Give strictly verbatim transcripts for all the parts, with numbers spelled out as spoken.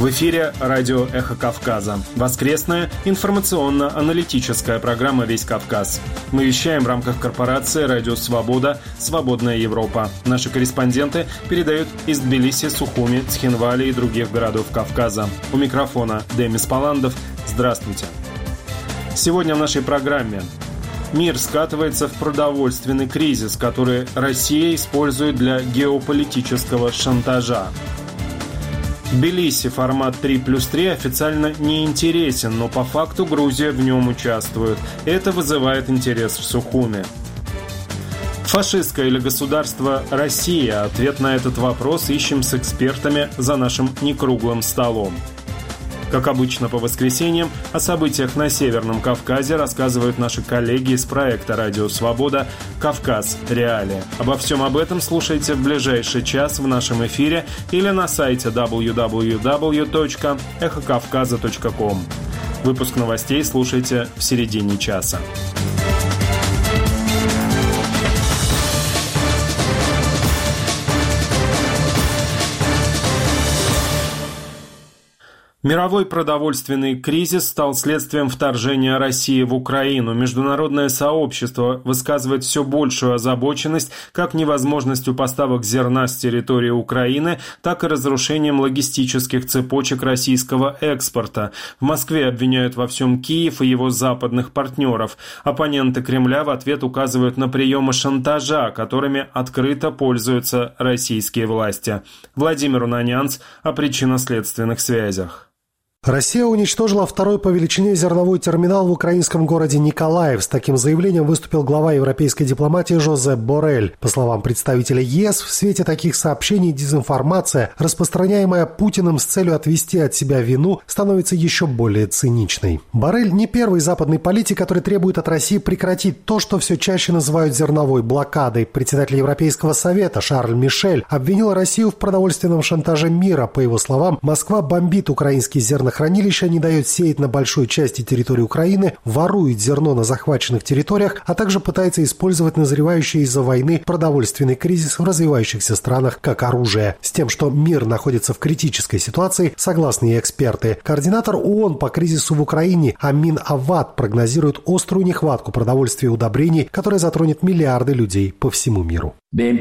В эфире радио «Эхо Кавказа». Воскресная информационно-аналитическая программа «Весь Кавказ». Мы вещаем в рамках корпорации «Радио Свобода. Свободная Европа». Наши корреспонденты передают из Тбилиси, Сухуми, Цхинвали и других городов Кавказа. У микрофона Демис Паландов. Здравствуйте. Сегодня в нашей программе. Мир скатывается в продовольственный кризис, который Россия использует для геополитического шантажа. Тбилиси формат три плюс три официально не интересен, но по факту Грузия в нем участвует. Это вызывает интерес в Сухуми. Фашистское или государство Россия? Ответ на этот вопрос ищем с экспертами за нашим некруглым столом. Как обычно по воскресеньям, о событиях на Северном Кавказе рассказывают наши коллеги из проекта «Радио Свобода. Кавказ. Реалии». Обо всем об этом слушайте в ближайший час в нашем эфире или на сайте дабл ю дабл ю дабл ю точка эхо кавказа точка ком. Выпуск новостей слушайте в середине часа. Мировой продовольственный кризис стал следствием вторжения России в Украину. Международное сообщество высказывает все большую озабоченность как невозможностью поставок зерна с территории Украины, так и разрушением логистических цепочек российского экспорта. В Москве обвиняют во всем Киев и его западных партнеров. Оппоненты Кремля в ответ указывают на приемы шантажа, которыми открыто пользуются российские власти. Владимир Унанянц о причинно-следственных связях. Россия уничтожила второй по величине зерновой терминал в украинском городе Николаев. С таким заявлением выступил глава европейской дипломатии Жозеп Боррель. По словам представителя ЕС, в свете таких сообщений дезинформация, распространяемая Путиным с целью отвести от себя вину, становится еще более циничной. Боррель не первый западный политик, который требует от России прекратить то, что все чаще называют зерновой блокадой. Председатель Европейского совета Шарль Мишель обвинил Россию в продовольственном шантаже мира. По его словам, Москва бомбит украинские зернохранилища, Хранилище не дает сеять на большой части территории Украины, ворует зерно на захваченных территориях, а также пытается использовать назревающий из-за войны продовольственный кризис в развивающихся странах как оружие. С тем, что мир находится в критической ситуации, согласны и эксперты. Координатор ООН по кризису в Украине Амин Авад прогнозирует острую нехватку продовольствия и удобрений, которая затронет миллиарды людей по всему миру.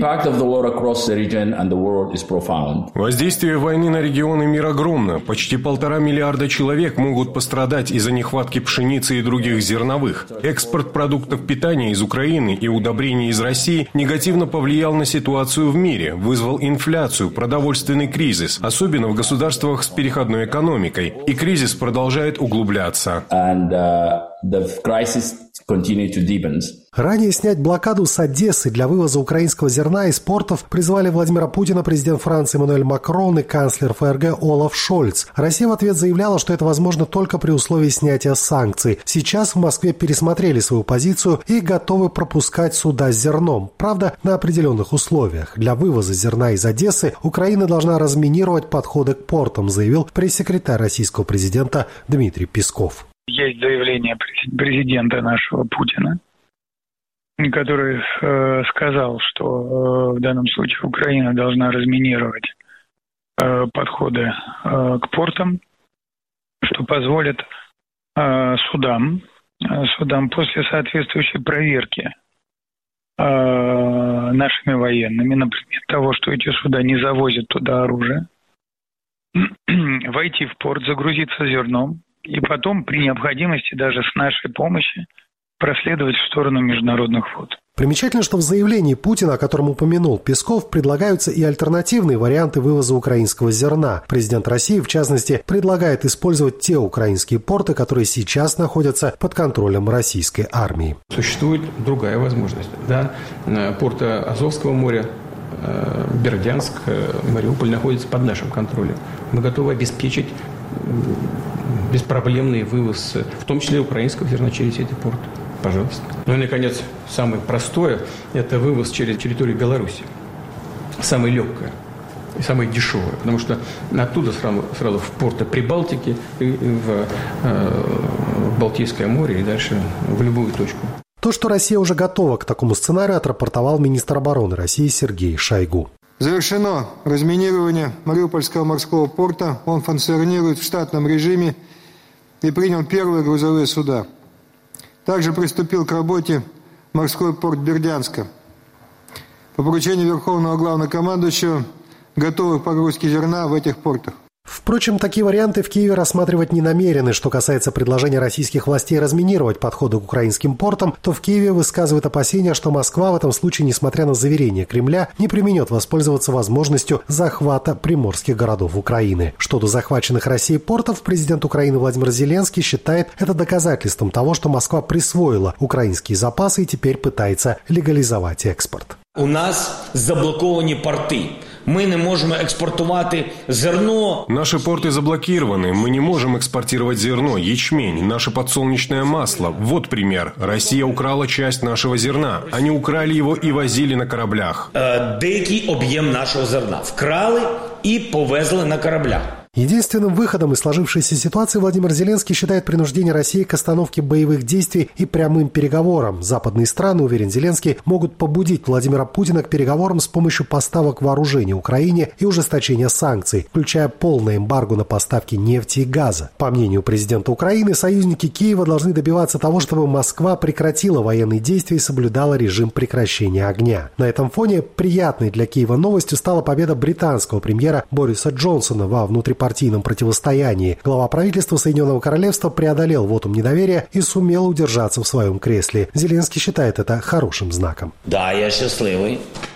Воздействие войны на регионы мира огромно. Почти полтора миллиарда человек могут пострадать из-за нехватки пшеницы и других зерновых. Экспорт продуктов питания из Украины и удобрений из России негативно повлиял на ситуацию в мире, вызвал инфляцию, продовольственный кризис, особенно в государствах с переходной экономикой. И кризис продолжает углубляться. And, uh, the crisis continue to deepen. Ранее снять блокаду с Одессы для вывоза украинского зерна из портов призвали Владимира Путина президент Франции Эммануэль Макрон и канцлер ФРГ Олаф Шольц. Россия в ответ заявляла, что это возможно только при условии снятия санкций. Сейчас в Москве пересмотрели свою позицию и готовы пропускать суда с зерном. Правда, на определенных условиях. Для вывоза зерна из Одессы Украина должна разминировать подходы к портам, заявил пресс-секретарь российского президента Дмитрий Песков. Есть заявление президента нашего Путина, который э, сказал, что э, в данном случае Украина должна разминировать э, подходы э, к портам, что позволит э, судам, э, судам после соответствующей проверки э, нашими военными, например, того, что эти суда не завозят туда оружие, войти в порт, загрузиться зерном и потом при необходимости даже с нашей помощью проследовать в сторону международных вод. Примечательно, что в заявлении Путина, о котором упомянул Песков, предлагаются и альтернативные варианты вывоза украинского зерна. Президент России, в частности, предлагает использовать те украинские порты, которые сейчас находятся под контролем российской армии. Существует другая возможность. Да? Порты Азовского моря, Бердянск, Мариуполь находятся под нашим контролем. Мы готовы обеспечить беспроблемный вывоз, в том числе украинского зерна, через эти порты. Пожалуйста. Ну и, наконец, самое простое – это вывоз через территорию Беларуси. Самое легкое и самое дешевое, потому что оттуда сразу, сразу в порты Прибалтики, и в, э, в Балтийское море и дальше в любую точку. То, что Россия уже готова к такому сценарию, отрапортовал министр обороны России Сергей Шойгу. Завершено разминирование Мариупольского морского порта. Он функционирует в штатном режиме и принял первые грузовые суда. Также приступил к работе морской порт Бердянска. По поручению Верховного Главнокомандующего готовы к погрузке зерна в этих портах. Впрочем, такие варианты в Киеве рассматривать не намерены. Что касается предложения российских властей разминировать подходы к украинским портам, то в Киеве высказывают опасения, что Москва в этом случае, несмотря на заверения Кремля, не преминет воспользоваться возможностью захвата приморских городов Украины. Что до захваченных Россией портов, президент Украины Владимир Зеленский считает это доказательством того, что Москва присвоила украинские запасы и теперь пытается легализовать экспорт. У нас заблоковані порти. Мы не можем экспортовать зерно. Наши порты заблокированы. Мы не можем экспортировать зерно, ячмень, наше подсолнечное масло. Вот пример. Россия украла часть нашего зерна. Они украли его и возили на кораблях. Э, деякий объем нашего зерна вкрали и повезли на кораблях. Единственным выходом из сложившейся ситуации Владимир Зеленский считает принуждение России к остановке боевых действий и прямым переговорам. Западные страны, уверен Зеленский, могут побудить Владимира Путина к переговорам с помощью поставок вооружений Украине и ужесточения санкций, включая полное эмбарго на поставки нефти и газа. По мнению президента Украины, союзники Киева должны добиваться того, чтобы Москва прекратила военные действия и соблюдала режим прекращения огня. На этом фоне приятной для Киева новостью стала победа британского премьера Бориса Джонсона во внутрипартийном противостоянии. Глава правительства Соединенного Королевства преодолел вотум недоверия и сумел удержаться в своем кресле. Зеленский считает это хорошим знаком. Да, я счастливый.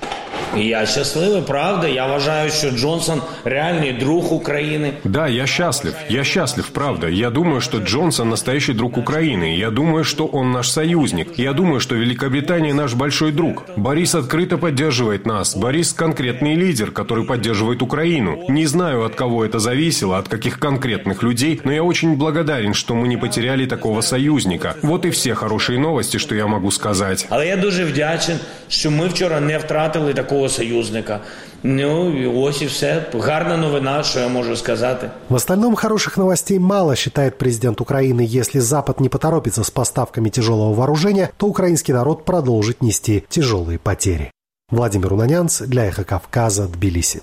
Я счастливый, правда. Я вважаю, что Джонсон реальный друг Украины. Да, я счастлив. Я счастлив, правда. Я думаю, что Джонсон настоящий друг Украины. Я думаю, что он наш союзник. Я думаю, что Великобритания наш большой друг. Борис открыто поддерживает нас. Борис конкретный лидер, который поддерживает Украину. Не знаю, от кого это зависело, от каких конкретных людей, но я очень благодарен, что мы не потеряли такого союзника. Вот и все хорошие новости, что я могу сказать. Але я дуже вдячен, що ми вчора не втратили такого союзника. Ну, ось і все. Гарна новина, що я можу сказати. В остальном хороших новостей мало, считает президент Украины. Если Запад не поторопится с поставками тяжелого вооружения, то украинский народ продолжит нести тяжелые потери. Владимир Унанянц для Эхо Кавказа, Тбилиси.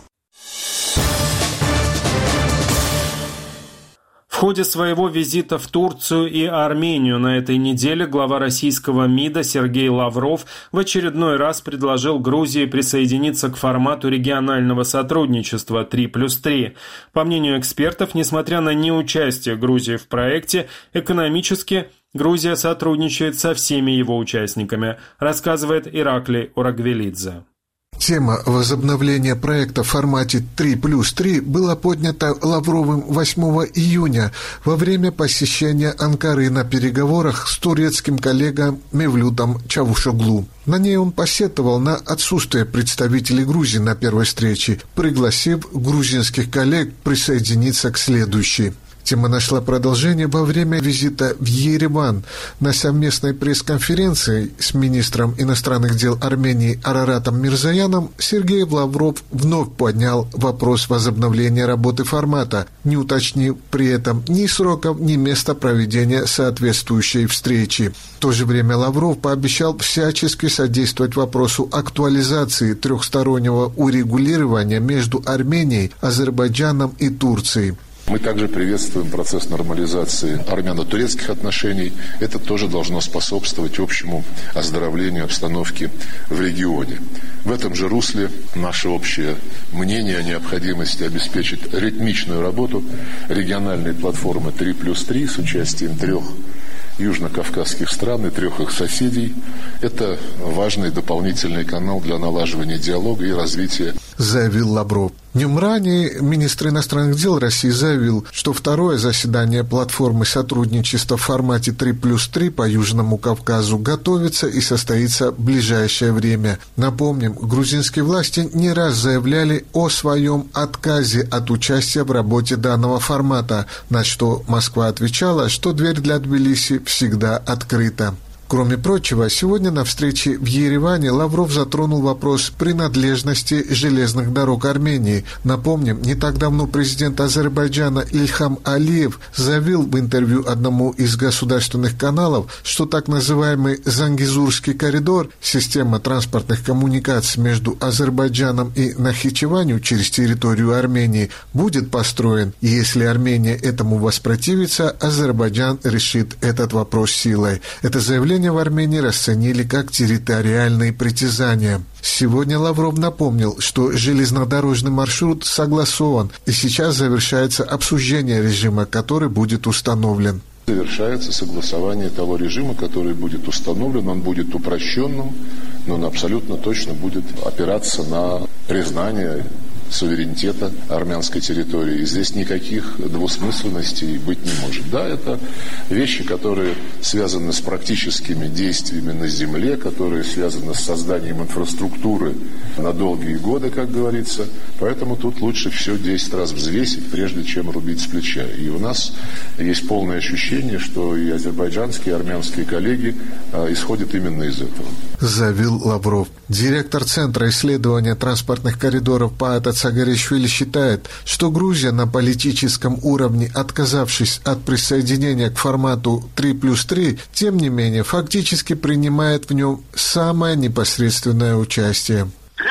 В ходе своего визита в Турцию и Армению на этой неделе глава российского МИДа Сергей Лавров в очередной раз предложил Грузии присоединиться к формату регионального сотрудничества три плюс три. По мнению экспертов, несмотря на неучастие Грузии в проекте, экономически Грузия сотрудничает со всеми его участниками, рассказывает Ираклий Урагвелидзе. Тема возобновления проекта в формате три плюс три была поднята Лавровым восьмого июня во время посещения Анкары на переговорах с турецким коллегой Мевлютом Чавушоглу. На ней он посетовал на отсутствие представителей Грузии на первой встрече, пригласив грузинских коллег присоединиться к следующей. Тема нашла продолжение во время визита в Ереван. На совместной пресс-конференции с министром иностранных дел Армении Араратом Мирзояном Сергей Лавров вновь поднял вопрос возобновления работы формата, не уточнив при этом ни сроков, ни места проведения соответствующей встречи. В то же время Лавров пообещал всячески содействовать вопросу актуализации трехстороннего урегулирования между Арменией, Азербайджаном и Турцией. Мы также приветствуем процесс нормализации армяно-турецких отношений. Это тоже должно способствовать общему оздоровлению обстановки в регионе. В этом же русле наше общее мнение о необходимости обеспечить ритмичную работу региональной платформы три плюс три с участием трех южно-кавказских стран и трех их соседей. Это важный дополнительный канал для налаживания диалога и развития, заявил Лавров. Днем ранее министр иностранных дел России заявил, что второе заседание платформы сотрудничества в формате три плюс три по Южному Кавказу готовится и состоится в ближайшее время. Напомним, грузинские власти не раз заявляли о своем отказе от участия в работе данного формата, на что Москва отвечала, что дверь для Тбилиси всегда открыта. Кроме прочего, сегодня на встрече в Ереване Лавров затронул вопрос принадлежности железных дорог Армении. Напомним, не так давно президент Азербайджана Ильхам Алиев заявил в интервью одному из государственных каналов, что так называемый Зангизурский коридор, система транспортных коммуникаций между Азербайджаном и Нахичеванью через территорию Армении, будет построен. И если Армения этому воспротивится, Азербайджан решит этот вопрос силой. Это заявление в Армении расценили как территориальные притязания. Сегодня Лавров напомнил, что железнодорожный маршрут согласован, и сейчас завершается обсуждение режима, который будет установлен. Завершается согласование того режима, который будет установлен. Он будет упрощенным, но он абсолютно точно будет опираться на признание суверенитета армянской территории. И здесь никаких двусмысленностей быть не может. Да, это вещи, которые связаны с практическими действиями на земле, которые связаны с созданием инфраструктуры на долгие годы, как говорится. Поэтому тут лучше все десять раз взвесить, прежде чем рубить с плеча. И у нас есть полное ощущение, что и азербайджанские, и армянские коллеги а, исходят именно из этого. Заявил Лавров. Директор Центра исследования транспортных коридоров Паата Цагаришвили считает, что Грузия на политическом уровне, отказавшись от присоединения к формату три плюс три, тем не менее фактически принимает в нем самое непосредственное участие.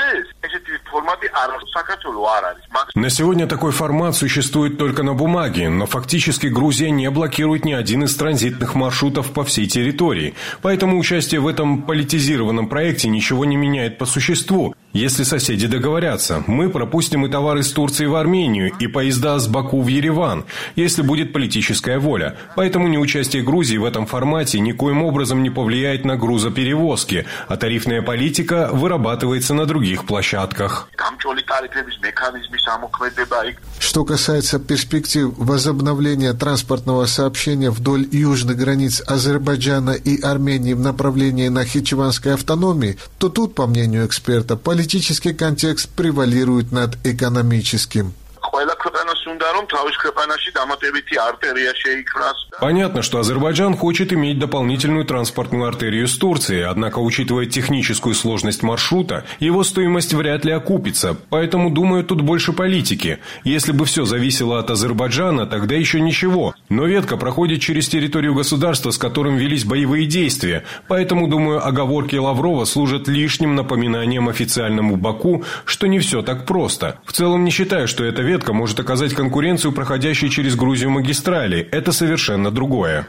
На сегодня такой формат существует только на бумаге, но фактически Грузия не блокирует ни один из транзитных маршрутов по всей территории. Поэтому участие в этом политизированном проекте ничего не меняет по существу. Если соседи договорятся, мы пропустим и товары из Турции в Армению, и поезда с Баку в Ереван, если будет политическая воля. Поэтому неучастие Грузии в этом формате никоим образом не повлияет на грузоперевозки, а тарифная политика вырабатывается на других площадках. Что касается перспектив возобновления транспортного сообщения вдоль южных границ Азербайджана и Армении в направлении Нахичеванской автономии, то тут, по мнению эксперта, политический контекст превалирует над экономическим. Понятно, что Азербайджан хочет иметь дополнительную транспортную артерию с Турцией, однако, учитывая техническую сложность маршрута, его стоимость вряд ли окупится, поэтому, думаю, тут больше политики. Если бы все зависело от Азербайджана, тогда еще ничего. Но ветка проходит через территорию государства, с которым велись боевые действия, поэтому, думаю, оговорки Лаврова служат лишним напоминанием официальному Баку, что не все так просто. В целом не считаю, что эта ветка может оказать конкуренцию проходящей через Грузию магистрали. Это совершенно другое.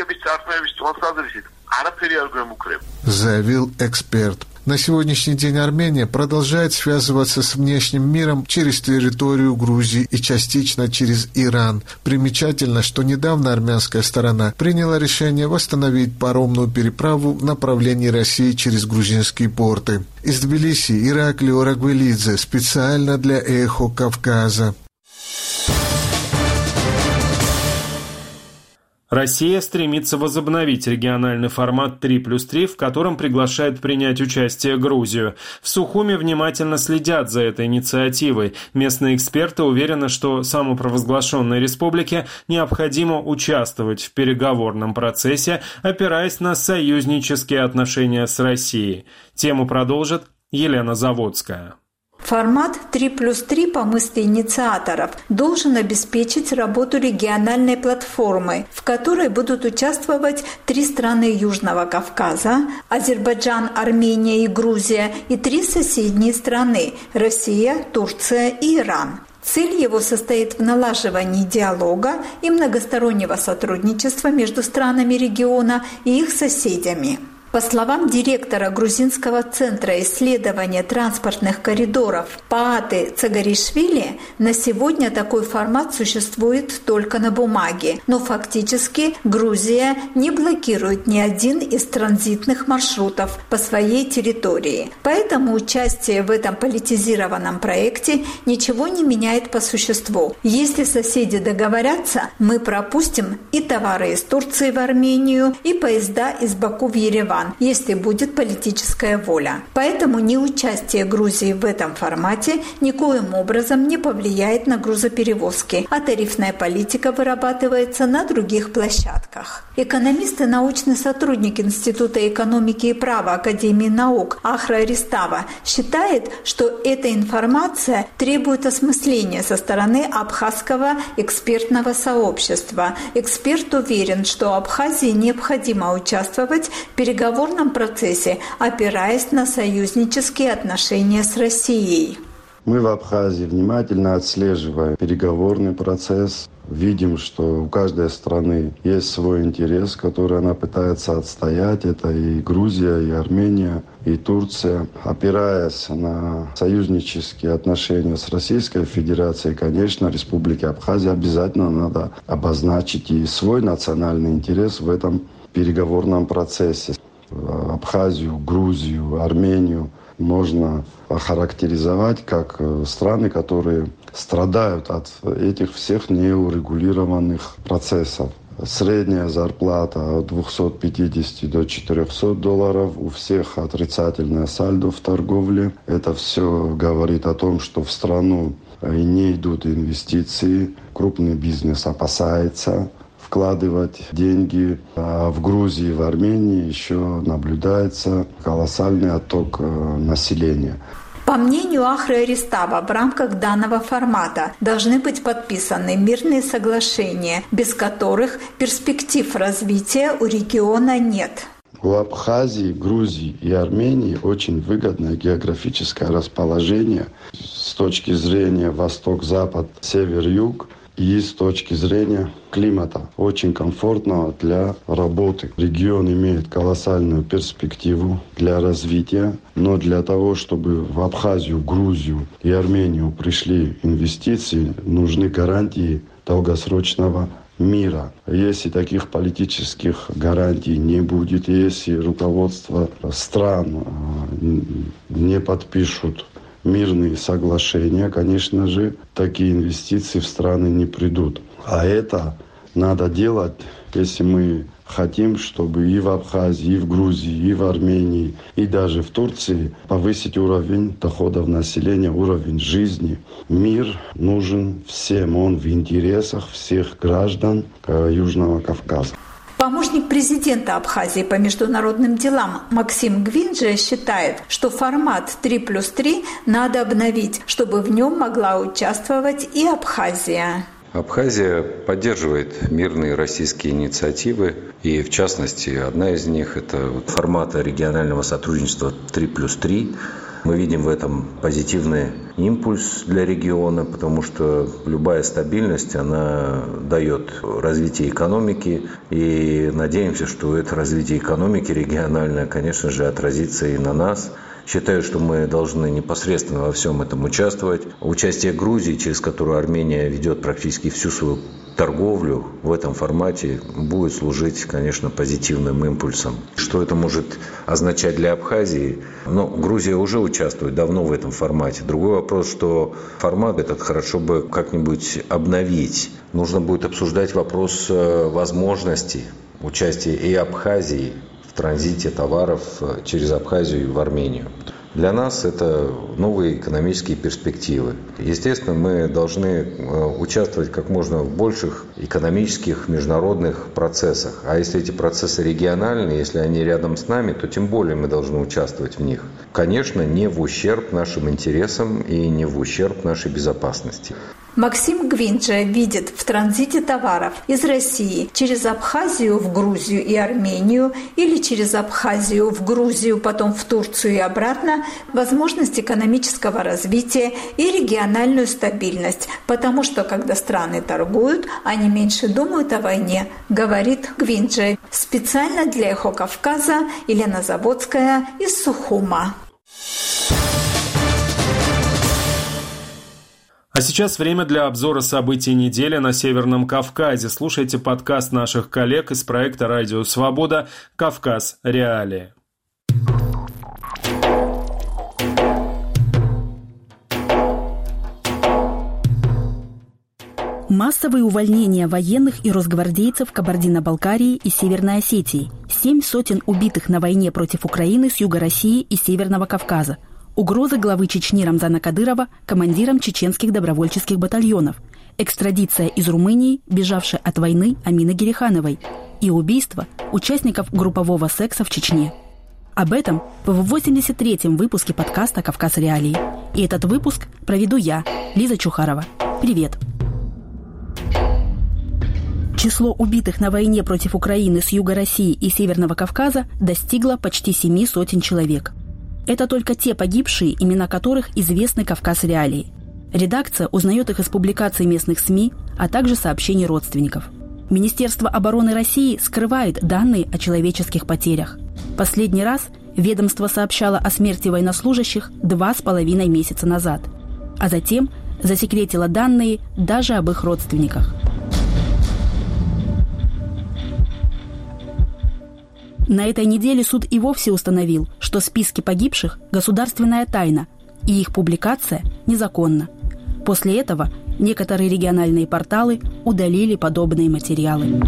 Заявил эксперт. На сегодняшний день Армения продолжает связываться с внешним миром через территорию Грузии и частично через Иран. Примечательно, что недавно армянская сторона приняла решение восстановить паромную переправу в направлении России через грузинские порты. Из Тбилиси Ираклий Орагвелидзе специально для «Эхо Кавказа». Россия стремится возобновить региональный формат три плюс три, в котором приглашает принять участие Грузию. В Сухуме внимательно следят за этой инициативой. Местные эксперты уверены, что самопровозглашенной республике необходимо участвовать в переговорном процессе, опираясь на союзнические отношения с Россией. Тему продолжит Елена Заводская. Формат три плюс три, по мысли инициаторов, должен обеспечить работу региональной платформы, в которой будут участвовать три страны Южного Кавказа – Азербайджан, Армения и Грузия, и три соседние страны – Россия, Турция и Иран. Цель его состоит в налаживании диалога и многостороннего сотрудничества между странами региона и их соседями. По словам директора Грузинского центра исследования транспортных коридоров Пааты Цагаришвили, на сегодня такой формат существует только на бумаге, но фактически Грузия не блокирует ни один из транзитных маршрутов по своей территории. Поэтому участие в этом политизированном проекте ничего не меняет по существу. Если соседи договорятся, мы пропустим и товары из Турции в Армению, и поезда из Баку в Ереван. Ереван, если будет политическая воля. Поэтому неучастие Грузии в этом формате никоим образом не повлияет на грузоперевозки, а тарифная политика вырабатывается на других площадках. Экономист и научный сотрудник Института экономики и права Академии наук Ахра Ристава считает, что эта информация требует осмысления со стороны абхазского экспертного сообщества. Эксперт уверен, что Абхазии необходимо участвовать в переговорном процессе, опираясь на союзнические отношения с Россией. Мы в Абхазии внимательно отслеживаем переговорный процесс. Видим, что у каждой страны есть свой интерес, который она пытается отстоять. Это и Грузия, и Армения, и Турция. Опираясь на союзнические отношения с Российской Федерацией, конечно, Республике Абхазия обязательно надо обозначить и свой национальный интерес в этом переговорном процессе. Абхазию, Грузию, Армению можно охарактеризовать как страны, которые страдают от этих всех неурегулированных процессов. Средняя зарплата от двухсот пятидесяти до четырехсот долларов, у всех отрицательное сальдо в торговле. Это все говорит о том, что в страну не идут инвестиции, крупный бизнес опасается вкладывать деньги. А в Грузии, в Армении еще наблюдается колоссальный отток населения. По мнению Ахры Ристава, в рамках данного формата должны быть подписаны мирные соглашения, без которых перспектив развития у региона нет. У Абхазии, Грузии и Армении очень выгодное географическое расположение с точки зрения восток-запад, север-юг. И с точки зрения климата очень комфортного для работы. Регион имеет колоссальную перспективу для развития, но для того, чтобы в Абхазию, Грузию и Армению пришли инвестиции, нужны гарантии долгосрочного мира. Если таких политических гарантий не будет, если руководство стран не подпишут мирные соглашения, конечно же, такие инвестиции в страны не придут. А это надо делать, если мы хотим, чтобы и в Абхазии, и в Грузии, и в Армении, и даже в Турции повысить уровень доходов населения, уровень жизни. Мир нужен всем, он в интересах всех граждан Южного Кавказа. Помощник президента Абхазии по международным делам Максим Гвинджи считает, что формат три плюс три надо обновить, чтобы в нем могла участвовать и Абхазия. Абхазия поддерживает мирные российские инициативы, и в частности, одна из них – это формат регионального сотрудничества три плюс три. Мы видим в этом позитивный импульс для региона, потому что любая стабильность, она дает развитие экономики, и надеемся, что это развитие экономики региональное, конечно же, отразится и на нас. Считаю, что мы должны непосредственно во всем этом участвовать. Участие Грузии, через которую Армения ведет практически всю свою торговлю в этом формате, будет служить, конечно, позитивным импульсом. Что это может означать для Абхазии? Ну, Грузия уже участвует давно в этом формате. Другой вопрос, что формат этот хорошо бы как-нибудь обновить. Нужно будет обсуждать вопрос возможности участия и Абхазии в транзите товаров через Абхазию в Армению. Для нас это новые экономические перспективы. Естественно, мы должны участвовать как можно в больших экономических международных процессах. А если эти процессы региональные, если они рядом с нами, то тем более мы должны участвовать в них. Конечно, не в ущерб нашим интересам и не в ущерб нашей безопасности. Максим Гвинджи видит в транзите товаров из России через Абхазию в Грузию и Армению или через Абхазию в Грузию, потом в Турцию и обратно возможность экономического развития и региональную стабильность, потому что, когда страны торгуют, они меньше думают о войне, говорит Гвинджи. Специально для «Эхо Кавказа» Елена Заводская из Сухума. А сейчас время для обзора событий недели на Северном Кавказе. Слушайте подкаст наших коллег из проекта «Радио Свобода. Кавказ. Реалии». Массовые увольнения военных и росгвардейцев Кабардино-Балкарии и Северной Осетии. Семь сотен убитых на войне против Украины с юга России и Северного Кавказа. Угрозы главы Чечни Рамзана Кадырова командирам чеченских добровольческих батальонов. Экстрадиция из Румынии, бежавшей от войны Амины Герихановой. И убийство участников группового секса в Чечне. Об этом в восемьдесят третьем выпуске подкаста «Кавказ Реалии». И этот выпуск проведу я, Лиза Чухарова. Привет! Число убитых на войне против Украины с юга России и Северного Кавказа достигло почти семи сотен человек. Это только те погибшие, имена которых известны «Кавказ Реалии». Редакция узнает их из публикаций местных СМИ, а также сообщений родственников. Министерство обороны России скрывает данные о человеческих потерях. Последний раз ведомство сообщало о смерти военнослужащих два с половиной месяца назад, а затем засекретило данные даже об их родственниках. На этой неделе суд и вовсе установил, что списки погибших – государственная тайна, и их публикация незаконна. После этого некоторые региональные порталы удалили подобные материалы.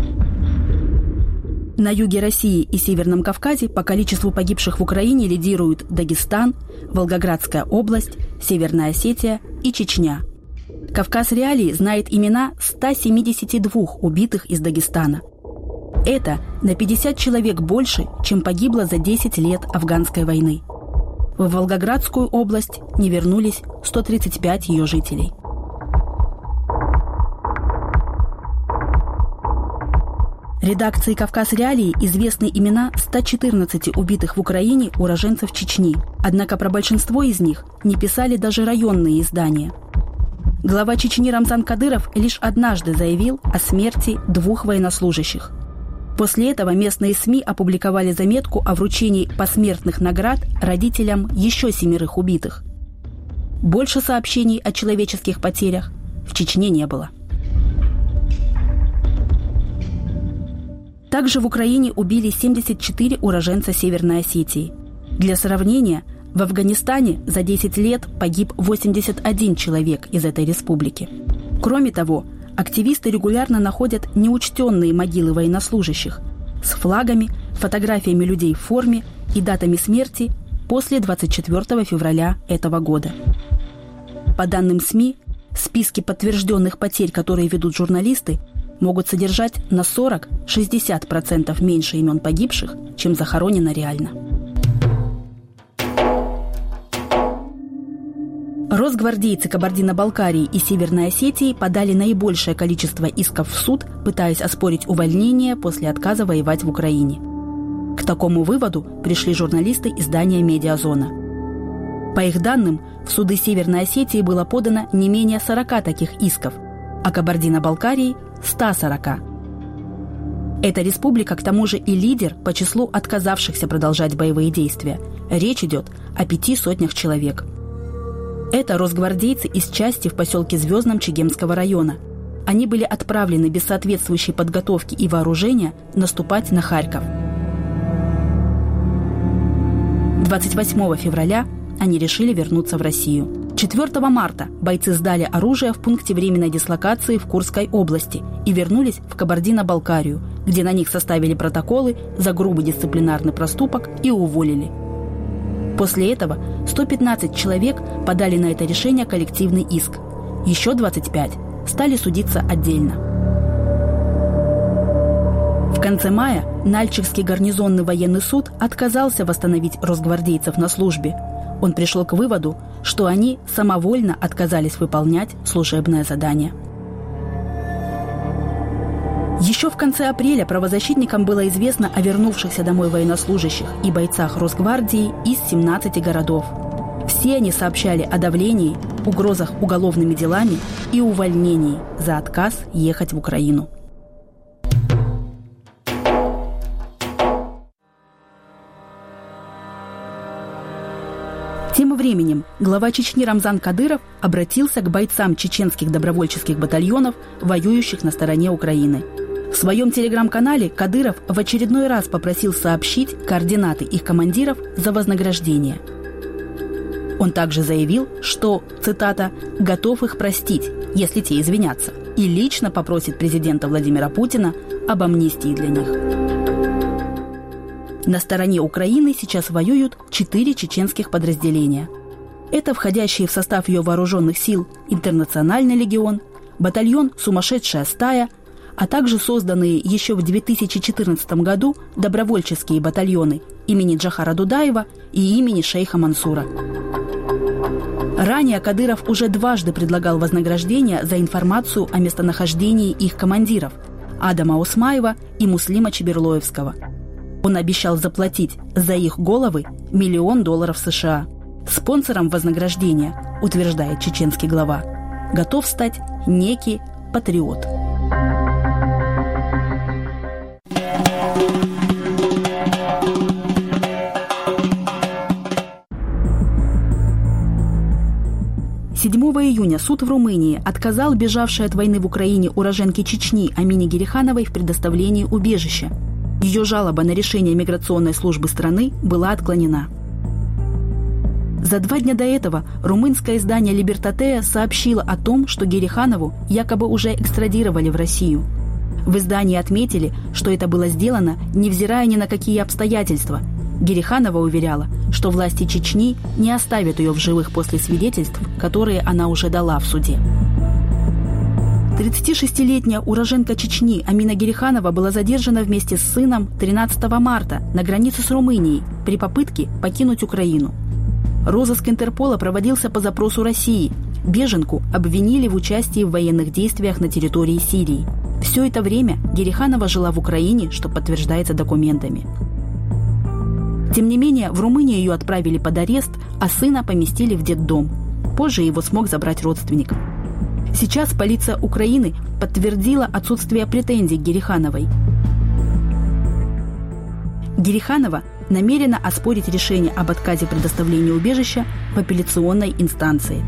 На юге России и Северном Кавказе по количеству погибших в Украине лидируют Дагестан, Волгоградская область, Северная Осетия и Чечня. «Кавказ Реалии» знает имена ста семидесяти двух убитых из Дагестана. Это на пятьдесят человек больше, чем погибло за десять лет афганской войны. В Волгоградскую область не вернулись сто тридцать пять ее жителей. Редакции «Кавказ Реалии» известны имена ста четырнадцати убитых в Украине уроженцев Чечни, однако про большинство из них не писали даже районные издания. Глава Чечни Рамзан Кадыров лишь однажды заявил о смерти двух военнослужащих. После этого местные СМИ опубликовали заметку о вручении посмертных наград родителям еще семерых убитых. Больше сообщений о человеческих потерях в Чечне не было. Также в Украине убили семьдесят четыре уроженца Северной Осетии. Для сравнения, в Афганистане за десять лет погиб восемьдесят один человек из этой республики. Кроме того, активисты регулярно находят неучтенные могилы военнослужащих с флагами, фотографиями людей в форме и датами смерти после двадцать четвёртого февраля этого года. По данным СМИ, списки подтвержденных потерь, которые ведут журналисты, могут содержать на сорок-шестьдесят процентов меньше имен погибших, чем захоронено реально. Росгвардейцы Кабардино-Балкарии и Северной Осетии подали наибольшее количество исков в суд, пытаясь оспорить увольнение после отказа воевать в Украине. К такому выводу пришли журналисты издания «Медиазона». По их данным, в суды Северной Осетии было подано не менее сорока таких исков, а Кабардино-Балкарии – ста сорока. Эта республика, к тому же, и лидер по числу отказавшихся продолжать боевые действия. Речь идет о пяти сотнях человек. Это росгвардейцы из части в поселке Звездном Чегемского района. Они были отправлены без соответствующей подготовки и вооружения наступать на Харьков. двадцать восьмого февраля они решили вернуться в Россию. четвёртого марта бойцы сдали оружие в пункте временной дислокации в Курской области и вернулись в Кабардино-Балкарию, где на них составили протоколы за грубый дисциплинарный проступок и уволили. После этого сто пятнадцать человек подали на это решение коллективный иск. Еще двадцать пять стали судиться отдельно. В конце мая Нальчикский гарнизонный военный суд отказался восстановить росгвардейцев на службе. Он пришел к выводу, что они самовольно отказались выполнять служебное задание. Еще в конце апреля правозащитникам было известно о вернувшихся домой военнослужащих и бойцах Росгвардии из семнадцати городов. Все они сообщали о давлении, угрозах уголовными делами и увольнении за отказ ехать в Украину. Тем временем глава Чечни Рамзан Кадыров обратился к бойцам чеченских добровольческих батальонов, воюющих на стороне Украины. В своем телеграм-канале Кадыров в очередной раз попросил сообщить координаты их командиров за вознаграждение. Он также заявил, что, цитата, «готов их простить, если те извинятся», и лично попросит президента Владимира Путина об амнистии для них. На стороне Украины сейчас воюют четыре чеченских подразделения. Это входящие в состав ее вооруженных сил Интернациональный легион, батальон «Сумасшедшая стая», а также созданные еще в две тысячи четырнадцатом году добровольческие батальоны имени Джохара Дудаева и имени шейха Мансура. Ранее Кадыров уже дважды предлагал вознаграждение за информацию о местонахождении их командиров Адама Осмаева и Муслима Чеберлоевского. Он обещал заплатить за их головы миллион долларов США. Спонсором вознаграждения, утверждает чеченский глава, готов стать некий патриот. седьмого июня суд в Румынии отказал бежавшей от войны в Украине уроженке Чечни Амине Герихановой в предоставлении убежища. Ее жалоба на решение миграционной службы страны была отклонена. За два дня до этого румынское издание «Либертатея» сообщило о том, что Гериханову якобы уже экстрадировали в Россию. В издании отметили, что это было сделано, невзирая ни на какие обстоятельства. Гериханова уверяла, что власти Чечни не оставят ее в живых после свидетельств, которые она уже дала в суде. тридцатишестилетняя уроженка Чечни Амина Гериханова была задержана вместе с сыном тринадцатого марта на границе с Румынией при попытке покинуть Украину. Розыск Интерпола проводился по запросу России. Беженку обвинили в участии в военных действиях на территории Сирии. Все это время Гериханова жила в Украине, что подтверждается документами. Тем не менее, в Румынию ее отправили под арест, а сына поместили в детдом. Позже его смог забрать родственник. Сейчас полиция Украины подтвердила отсутствие претензий к Герихановой. Гериханова намерена оспорить решение об отказе предоставления убежища в апелляционной инстанции.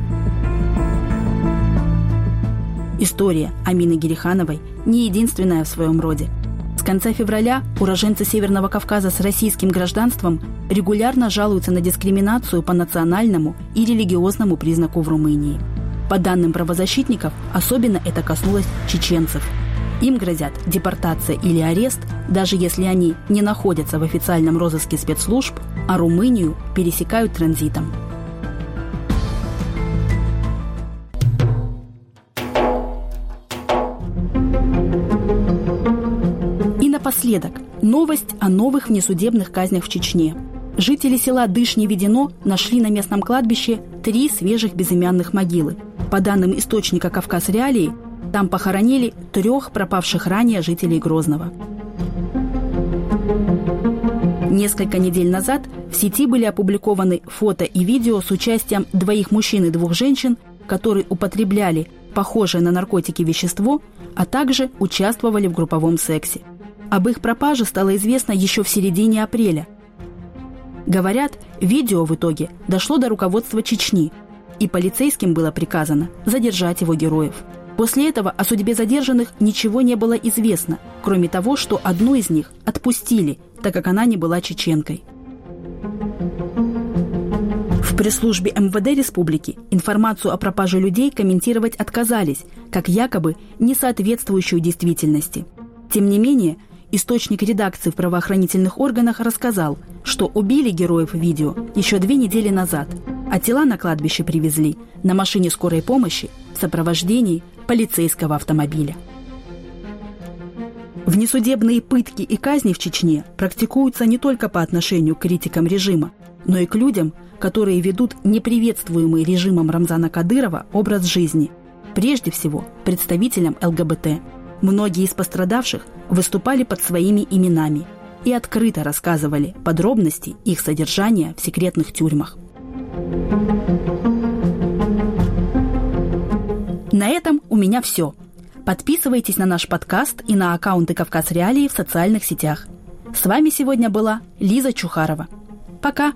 История Амины Герихановой не единственная в своем роде. С конца февраля уроженцы Северного Кавказа с российским гражданством регулярно жалуются на дискриминацию по национальному и религиозному признаку в Румынии. По данным правозащитников, особенно это коснулось чеченцев. Им грозят депортация или арест, даже если они не находятся в официальном розыске спецслужб, а Румынию пересекают транзитом. Напоследок, новость о новых внесудебных казнях в Чечне. Жители села Дышни-Ведено нашли на местном кладбище три свежих безымянных могилы. По данным источника «Кавказ Реалии», там похоронили трех пропавших ранее жителей Грозного. Несколько недель назад в сети были опубликованы фото и видео с участием двоих мужчин и двух женщин, которые употребляли похожее на наркотики вещество, а также участвовали в групповом сексе. Об их пропаже стало известно еще в середине апреля. Говорят, видео в итоге дошло до руководства Чечни, и полицейским было приказано задержать его героев. После этого о судьбе задержанных ничего не было известно, кроме того, что одну из них отпустили, так как она не была чеченкой. В пресс-службе эм вэ дэ республики информацию о пропаже людей комментировать отказались, как якобы не соответствующую действительности. Тем не менее, источник редакции в правоохранительных органах рассказал, что убили героев видео еще две недели назад, а тела на кладбище привезли на машине скорой помощи в сопровождении полицейского автомобиля. Внесудебные пытки и казни в Чечне практикуются не только по отношению к критикам режима, но и к людям, которые ведут неприветствуемый режимом Рамзана Кадырова образ жизни, прежде всего представителям эл гэ бэ тэ. Многие из пострадавших выступали под своими именами и открыто рассказывали подробности их содержания в секретных тюрьмах. На этом у меня все. Подписывайтесь на наш подкаст и на аккаунты «Кавказ Реалии» в социальных сетях. С вами сегодня была Лиза Чухарова. Пока!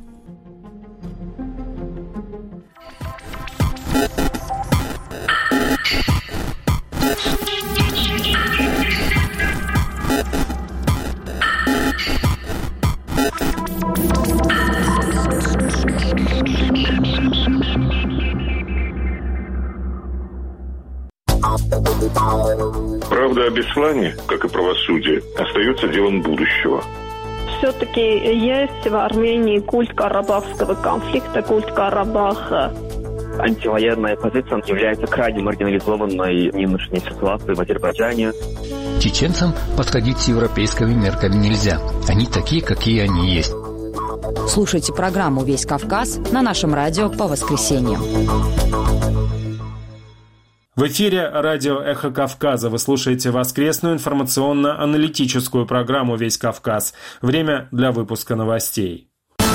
Power. о Беслане, как и правосудие, остается делом будущего. Все-таки есть в Армении культ карабахского конфликта, культ Карабаха. Антивоенная позиция является крайне маргинализованной в нынешней ситуации в Азербайджане. Чеченцам подходить с европейскими мерками нельзя. Они такие, какие они есть. Слушайте программу «Весь Кавказ» на нашем радио по воскресеньям. В эфире радио «Эхо Кавказа». Вы слушаете воскресную информационно-аналитическую программу «Весь Кавказ». Время для выпуска новостей.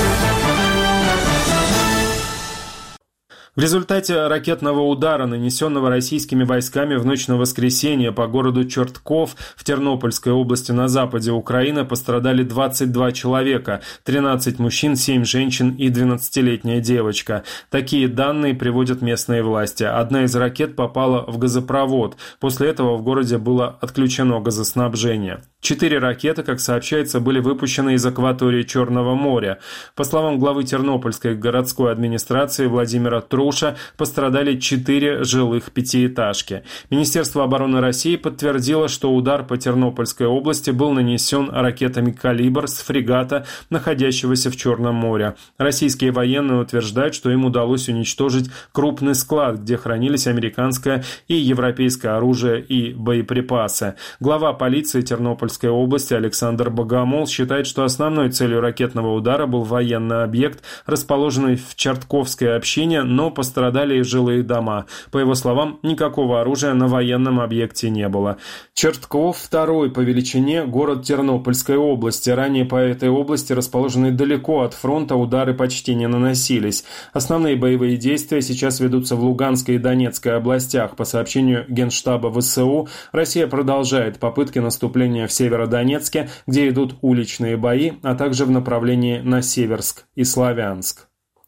В результате ракетного удара, нанесенного российскими войсками в ночь на воскресенье по городу Чертков в Тернопольской области на западе Украины, пострадали двадцать два человека, тринадцать мужчин, семь женщин и двенадцатилетняя девочка. Такие данные приводят местные власти. Одна из ракет попала в газопровод. После этого в городе было отключено газоснабжение. Четыре ракеты, как сообщается, были выпущены из акватории Черного моря. По словам главы Тернопольской городской администрации Владимира Труша, пострадали четыре жилых пятиэтажки. Министерство обороны России подтвердило, что удар по Тернопольской области был нанесен ракетами «Калибр» с фрегата, находящегося в Черном море. Российские военные утверждают, что им удалось уничтожить крупный склад, где хранились американское и европейское оружие и боеприпасы. Глава полиции Тернопольской области Александр Богомол считает, что основной целью ракетного удара был военный объект, расположенный в Чертковской общине, но пострадали и жилые дома. По его словам, никакого оружия на военном объекте не было. Чертков – второй по величине город Тернопольской области. Ранее по этой области, расположенной далеко от фронта, удары почти не наносились. Основные боевые действия сейчас ведутся в Луганской и Донецкой областях. По сообщению Генштаба ВСУ, Россия продолжает попытки наступления в Северодонецке, где идут уличные бои, а также в направлении на Северск и Славянск.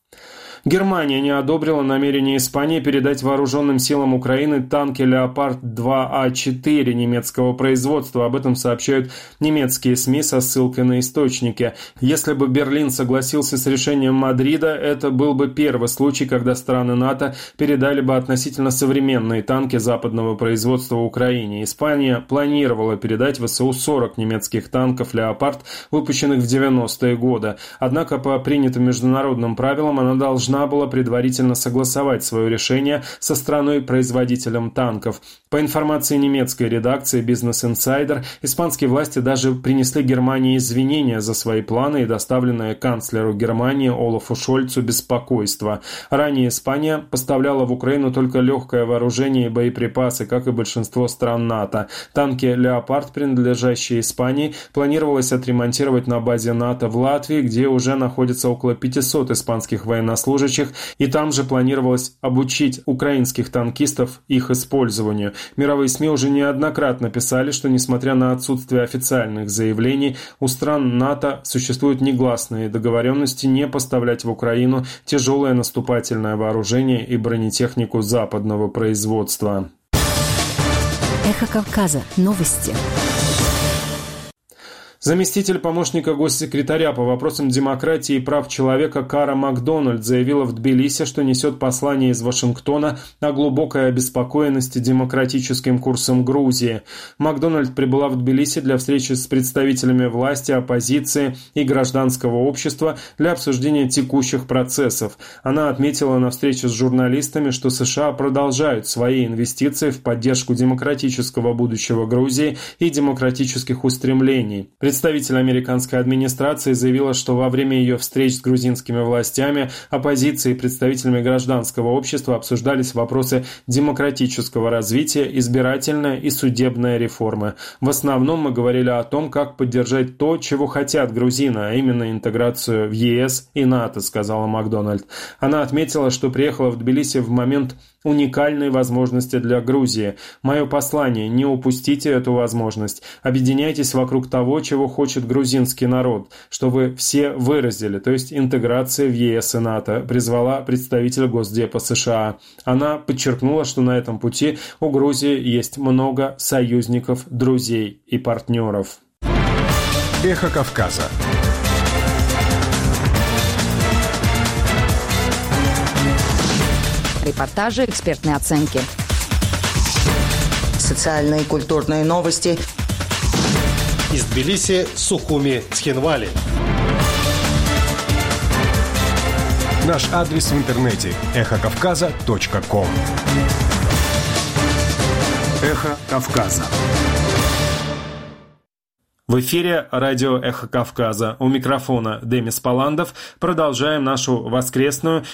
Германия не одобрила намерение Испании передать вооруженным силам Украины танки «Леопард два А четыре» немецкого производства. Об этом сообщают немецкие СМИ со ссылкой на источники. Если бы Берлин согласился с решением Мадрида, это был бы первый случай, когда страны НАТО передали бы относительно современные танки западного производства Украине. Испания планировала передать ВСУ сорок немецких танков «Леопард», выпущенных в девяностые годы. Однако по принятым международным правилам она должна была предварительно согласовать свое решение со страной-производителем танков. По информации немецкой редакции Business Insider, испанские власти даже принесли Германии извинения за свои планы и доставленное канцлеру Германии Олафу Шольцу беспокойство. Ранее Испания поставляла в Украину только легкое вооружение и боеприпасы, как и большинство стран НАТО. Танки «Леопард», принадлежащие Испании, планировалось отремонтировать на базе НАТО в Латвии, где уже находится около пятисот испанских военнослужащих, и там же планировалось обучить украинских танкистов их использованию. Мировые СМИ уже неоднократно писали, что несмотря на отсутствие официальных заявлений, у стран НАТО существуют негласные договоренности не поставлять в Украину тяжелое наступательное вооружение и бронетехнику западного производства. Эхо Кавказа. Новости. Заместитель помощника госсекретаря по вопросам демократии и прав человека Кара Макдональд заявила в Тбилиси, что несет послание из Вашингтона о глубокой обеспокоенности демократическим курсом Грузии. Макдональд прибыла в Тбилиси для встречи с представителями власти, оппозиции и гражданского общества для обсуждения текущих процессов. Она отметила на встрече с журналистами, что США продолжают свои инвестиции в поддержку демократического будущего Грузии и демократических устремлений. Представитель американской администрации заявила, что во время ее встреч с грузинскими властями, оппозицией и представителями гражданского общества обсуждались вопросы демократического развития, избирательная и судебная реформы. В основном мы говорили о том, как поддержать то, чего хотят грузины, а именно интеграцию в ЕС и НАТО, сказала Макдональд. Она отметила, что приехала в Тбилиси в момент уникальной возможности для Грузии. Мое послание – не упустите эту возможность. Объединяйтесь вокруг того, чего хочет грузинский народ, что вы все выразили, то есть интеграция в ЕС и НАТО, призвала представитель Госдепа США. Она подчеркнула, что на этом пути у Грузии есть много союзников, друзей и партнеров. Эхо Кавказа. Репортажи, экспертные оценки. социальные и культурные новости. Из Тбилиси, Сухуми, Цхинвали. Наш адрес в интернете – эхо кавказа точка ком. Эхо Кавказа. В эфире радио «Эхо Кавказа». У микрофона Демис Паландов. Продолжаем нашу воскресную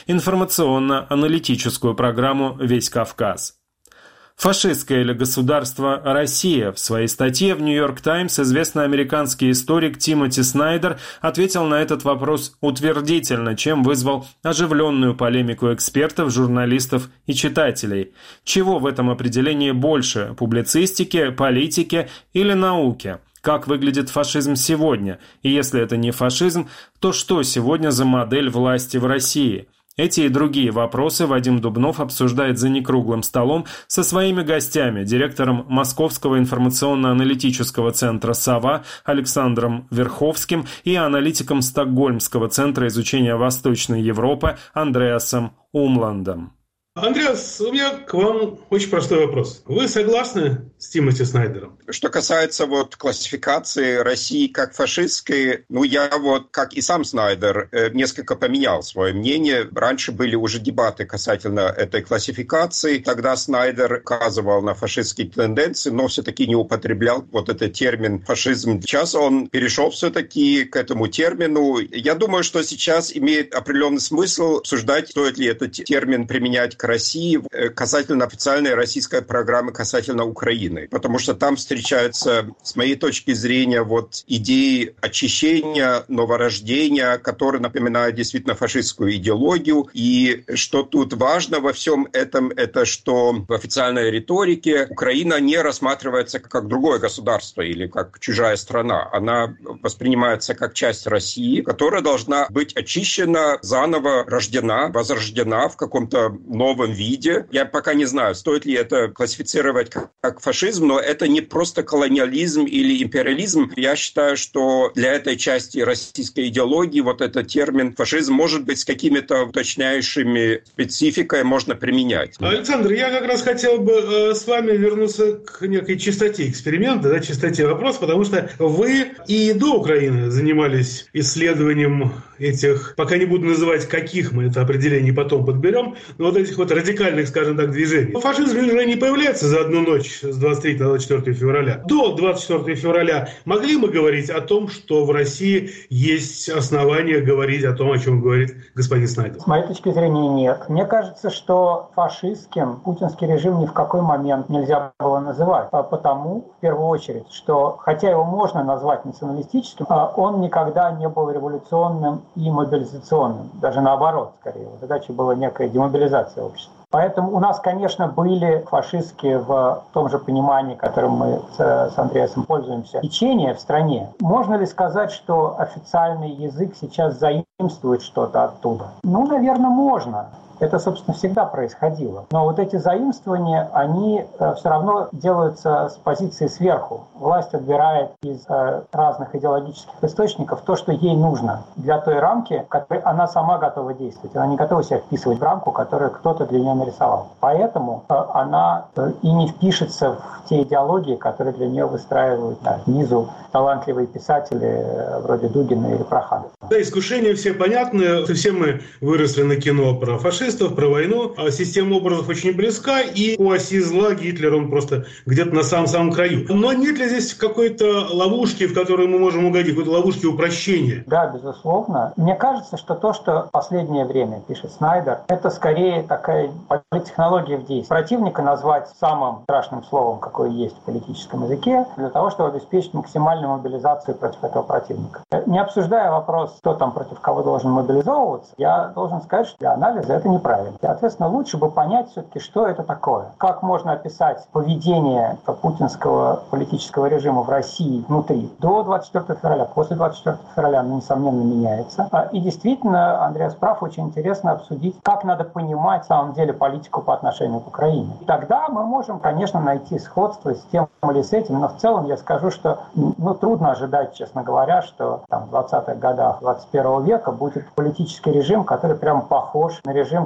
информационно-аналитическую программу «Весь Кавказ». Фашистское ли государство Россия? В своей статье в «Нью-Йорк Таймс» известный американский историк Тимоти Снайдер ответил на этот вопрос утвердительно, чем вызвал оживленную полемику экспертов, журналистов и читателей. Чего в этом определении больше – публицистики, политики или науки? Как выглядит фашизм сегодня? И если это не фашизм, то что сегодня за модель власти в России? Эти и другие вопросы Вадим Дубнов обсуждает за некруглым столом со своими гостями, директором Московского информационно-аналитического центра «Сова» Александром Верховским и аналитиком Стокгольмского центра изучения Восточной Европы Андреасом Умландом. Андреас, у меня к вам очень простой вопрос. Вы согласны с Тимоти Снайдером? Что касается вот классификации России как фашистской, ну я вот, как и сам Снайдер, несколько поменял свое мнение. Раньше были уже дебаты касательно этой классификации. Тогда Снайдер указывал на фашистские тенденции, но все-таки не употреблял вот этот термин фашизм. Сейчас он перешел все-таки к этому термину. Я думаю, что сейчас имеет определенный смысл обсуждать, стоит ли этот термин применять к России касательно официальной российской программы касательно Украины. Потому что там встречаются, с моей точки зрения, вот идеи очищения, новорождения, которые напоминают действительно фашистскую идеологию. И что тут важно во всем этом, это что в официальной риторике Украина не рассматривается как другое государство или как чужая страна. Она воспринимается как часть России, которая должна быть очищена, заново рождена, возрождена в каком-то новом виде. Я пока не знаю, стоит ли это классифицировать как, как фашизм, но это не просто колониализм или империализм. Я считаю, что для этой части российской идеологии вот этот термин фашизм может быть с какими-то уточняющими спецификой можно применять. Александр, я как раз хотел бы э, с вами вернуться к некой чистоте эксперимента, да, чистоте вопроса, потому что вы и до Украины занимались исследованием этих, пока не буду называть, каких мы это определение потом подберем, но вот этих вот радикальных, скажем так, движений. Фашизм уже не появляется за одну ночь с двадцать третьего на двадцать четвёртое февраля. До двадцать четвёртого февраля могли мы говорить о том, что в России есть основания говорить о том, о чем говорит господин Снайдер? С моей точки зрения, нет. Мне кажется, что фашистским путинский режим ни в какой момент нельзя было называть. А потому, в первую очередь, что, хотя его можно назвать националистическим, он никогда не был революционным и мобилизационным. Даже наоборот, скорее. Задача была некая демобилизация общества. Поэтому у нас, конечно, были фашистские в том же понимании, которым мы с, с Андреасом пользуемся, течения в стране. Можно ли сказать, что официальный язык сейчас заимствует что-то оттуда? Ну, наверное, можно. Это, собственно, всегда происходило. Но вот эти заимствования, они э, все равно делаются с позиции сверху. Власть отбирает из э, разных идеологических источников то, что ей нужно для той рамки, в которой она сама готова действовать. Она не готова себя вписывать в рамку, которую кто-то для нее нарисовал. Поэтому э, она э, и не впишется в те идеологии, которые для нее выстраивают да, снизу талантливые писатели э, вроде Дугина или Проханова. Да, искушения все понятны. Все мы выросли на кино про фашистов, про войну. А система образов очень близка, и у оси зла Гитлер, он просто где-то на самом-самом краю. Но нет ли здесь какой-то ловушки, в которую мы можем угодить, какой-то ловушки упрощения? Да, безусловно. Мне кажется, что то, что в последнее время пишет Снайдер, это скорее такая политтехнология в действии. Противника назвать самым страшным словом, какое есть в политическом языке, для того, чтобы обеспечить максимальную мобилизацию против этого противника. Не обсуждая вопрос, кто там против кого должен мобилизовываться, я должен сказать, что для анализа это неправильно. Соответственно, лучше бы понять все-таки, что это такое. Как можно описать поведение путинского политического режима в России внутри до двадцать четвёртого февраля, после двадцать четвёртого февраля, оно, несомненно, меняется. И действительно, Андреас прав, очень интересно обсудить, как надо понимать, на самом деле, политику по отношению к Украине. И тогда мы можем, конечно, найти сходство с тем или с этим, но в целом я скажу, что ну, трудно ожидать, честно говоря, что там, в двадцатых годах двадцать первого века будет политический режим, который прям похож на режим,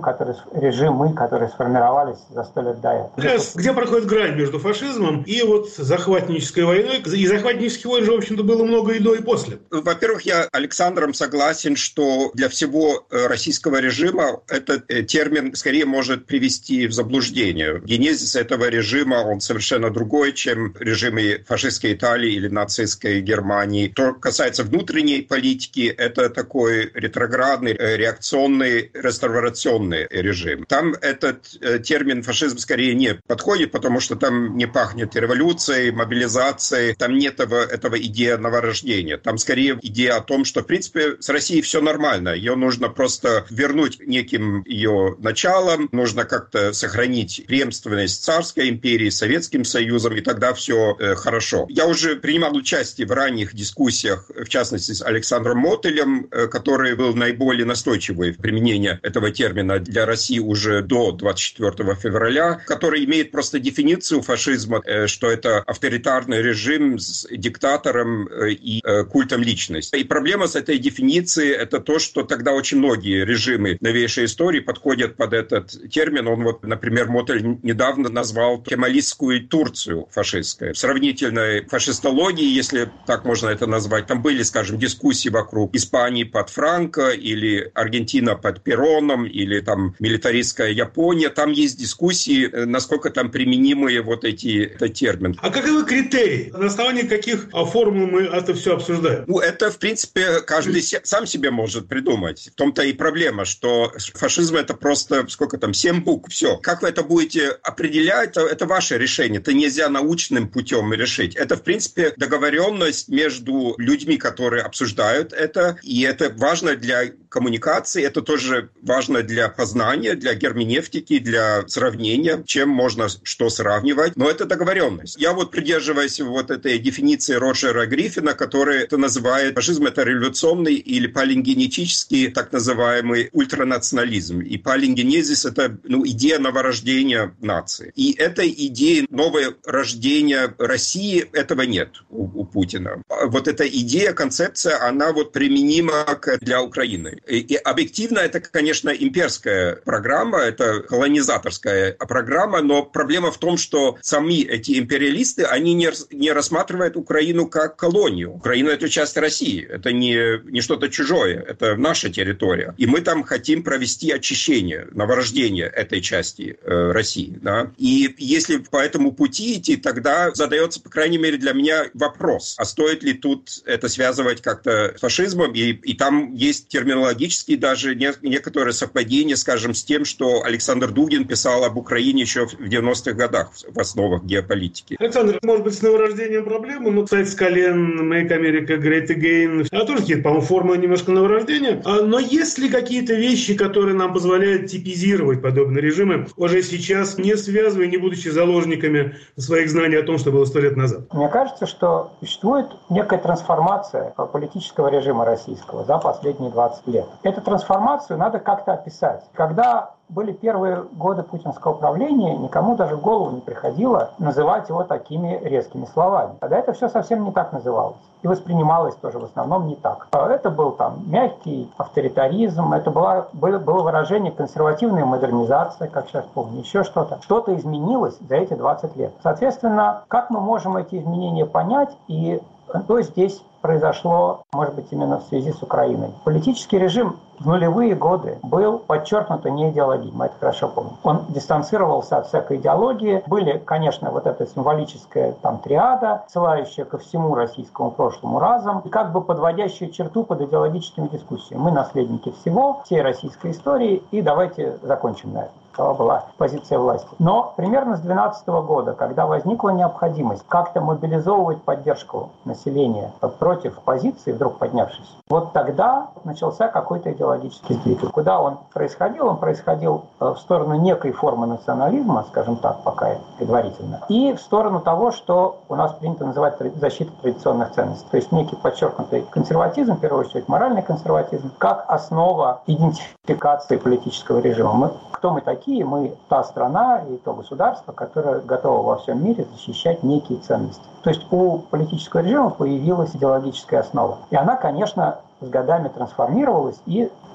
которые, режимы, которые сформировались за сто лет до этого. Где проходит грань между фашизмом и вот захватнической войной? И захватнических войн же, в общем-то, было много и до, и после. Во-первых, я Александром согласен, что для всего российского режима этот термин скорее может привести в заблуждение. Генезис этого режима, он совершенно другой, чем режимы фашистской Италии или нацистской Германии. Что касается внутренней политики, это такой ретроградный, реакционный, реставрационный режим. Там этот термин фашизм скорее не подходит, потому что там не пахнет революцией, мобилизацией, там нет этого, этого идеи новорождения. Там скорее идея о том, что, в принципе, с Россией все нормально. Ее нужно просто вернуть неким ее началом, нужно как-то сохранить преемственность царской империи, Советским Союзом, и тогда все э, хорошо. Я уже принимал участие в ранних дискуссиях, в частности, с Александром Мотылем, э, который был наиболее настойчивый в применении этого термина для России уже до двадцать четвёртого февраля, который имеет просто дефиницию фашизма, э, что это авторитарный режим с диктатором э, и э, культом личности. И проблема с этой дефиницией – это то, что тогда очень многие режимы новейшей истории подходят под этот термин. Он вот, например, Мотель недавно назвал кемалистскую Турцию фашистской. В сравнительной фашистологии, если так можно это назвать, там были, скажем, дискуссии вокруг Испании под Франко или Аргентина под Пероном или там милитаристская Япония. Там есть дискуссии, насколько там применимые вот эти этот термин. А каковы критерии? На основании каких формул мы это все обсуждаем? Ну, это, в принципе, каждый сам себе может придумать. В том-то и проблема, что фашизм – это просто, сколько там, семь букв, все. Как вы это будете определять, это, это ваше решение. Это нельзя научным путем решить. Это, в принципе, договоренность между людьми, которые обсуждают это, и это важно для коммуникации, это тоже важно для познания, для герменевтики, для сравнения, чем можно что сравнивать. Но это договоренность. Я вот придерживаюсь вот этой дефиниции Роджера Гриффина, который это называет фашизм – это революционный или палеогенетический так называемый ультранационализм. И палеогенезис – это ну, идея новорождения нации. И этой идеи нового рождения России этого нет у, у Путина. Вот эта идея, концепция, она вот применима для Украины. И, и объективно это, конечно, имперская программа, это колонизаторская программа, но проблема в том, что сами эти империалисты, они не, не рассматривают Украину как колонию. Украина – это часть России, это не, не что-то чужое, это наша территория. И мы там хотим провести очищение, новорождение этой части э, России. Да? И если по этому пути идти, тогда задается, по крайней мере, для меня вопрос, а стоит ли тут это связывать как-то с фашизмом? И, и там есть терминологические даже не, некоторые совпадения, скажем, с тем, что Александр Дугин писал об Украине еще в девяностых годах в основах геополитики. Александр, может быть, с новорождением проблемы, но, кстати, с колен Make America Great Again, а тоже какие-то, по-моему, формы немножко новорождения. А, но есть ли какие-то вещи, которые нам позволяют типизировать подобные режимы уже сейчас, не связывая, не будучи заложниками своих знаний о том, что было сто лет назад? Мне кажется, что существует некая трансформация политического режима российского за последние двадцать лет. Эту трансформацию надо как-то описать. Когда были первые годы путинского правления, никому даже в голову не приходило называть его такими резкими словами. Тогда это все совсем не так называлось. И воспринималось тоже в основном не так. Это был там мягкий авторитаризм, это была, было, было выражение консервативная модернизация, как сейчас помню, еще что-то. Что-то изменилось за эти двадцать лет. Соответственно, как мы можем эти изменения понять и что здесь произошло, может быть, именно в связи с Украиной. Политический режим в нулевые годы был подчеркнуто не идеологичным, мы это хорошо помним. Он дистанцировался от всякой идеологии. Были, конечно, вот эта символическая там триада, ссылающая ко всему российскому прошлому разом, и как бы подводящая черту под идеологическими дискуссиями. Мы наследники всего, всей российской истории, и давайте закончим на этом. Такова была позиция власти. Но примерно с две тысячи двенадцатого года, когда возникла необходимость как-то мобилизовывать поддержку населения против оппозиции, вдруг поднявшись, вот тогда начался какой-то идеологический сдвиг. Куда он происходил? Он происходил в сторону некой формы национализма, скажем так, пока предварительно, и в сторону того, что у нас принято называть защита традиционных ценностей. То есть некий подчеркнутый консерватизм, в первую очередь моральный консерватизм, как основа идентификации политического режима. Мы, кто мы такие? Мы та страна и то государство, которое готово во всем мире защищать некие ценности. То есть у политического режима появилась идеологическая основа. И она, конечно, с годами трансформировалась и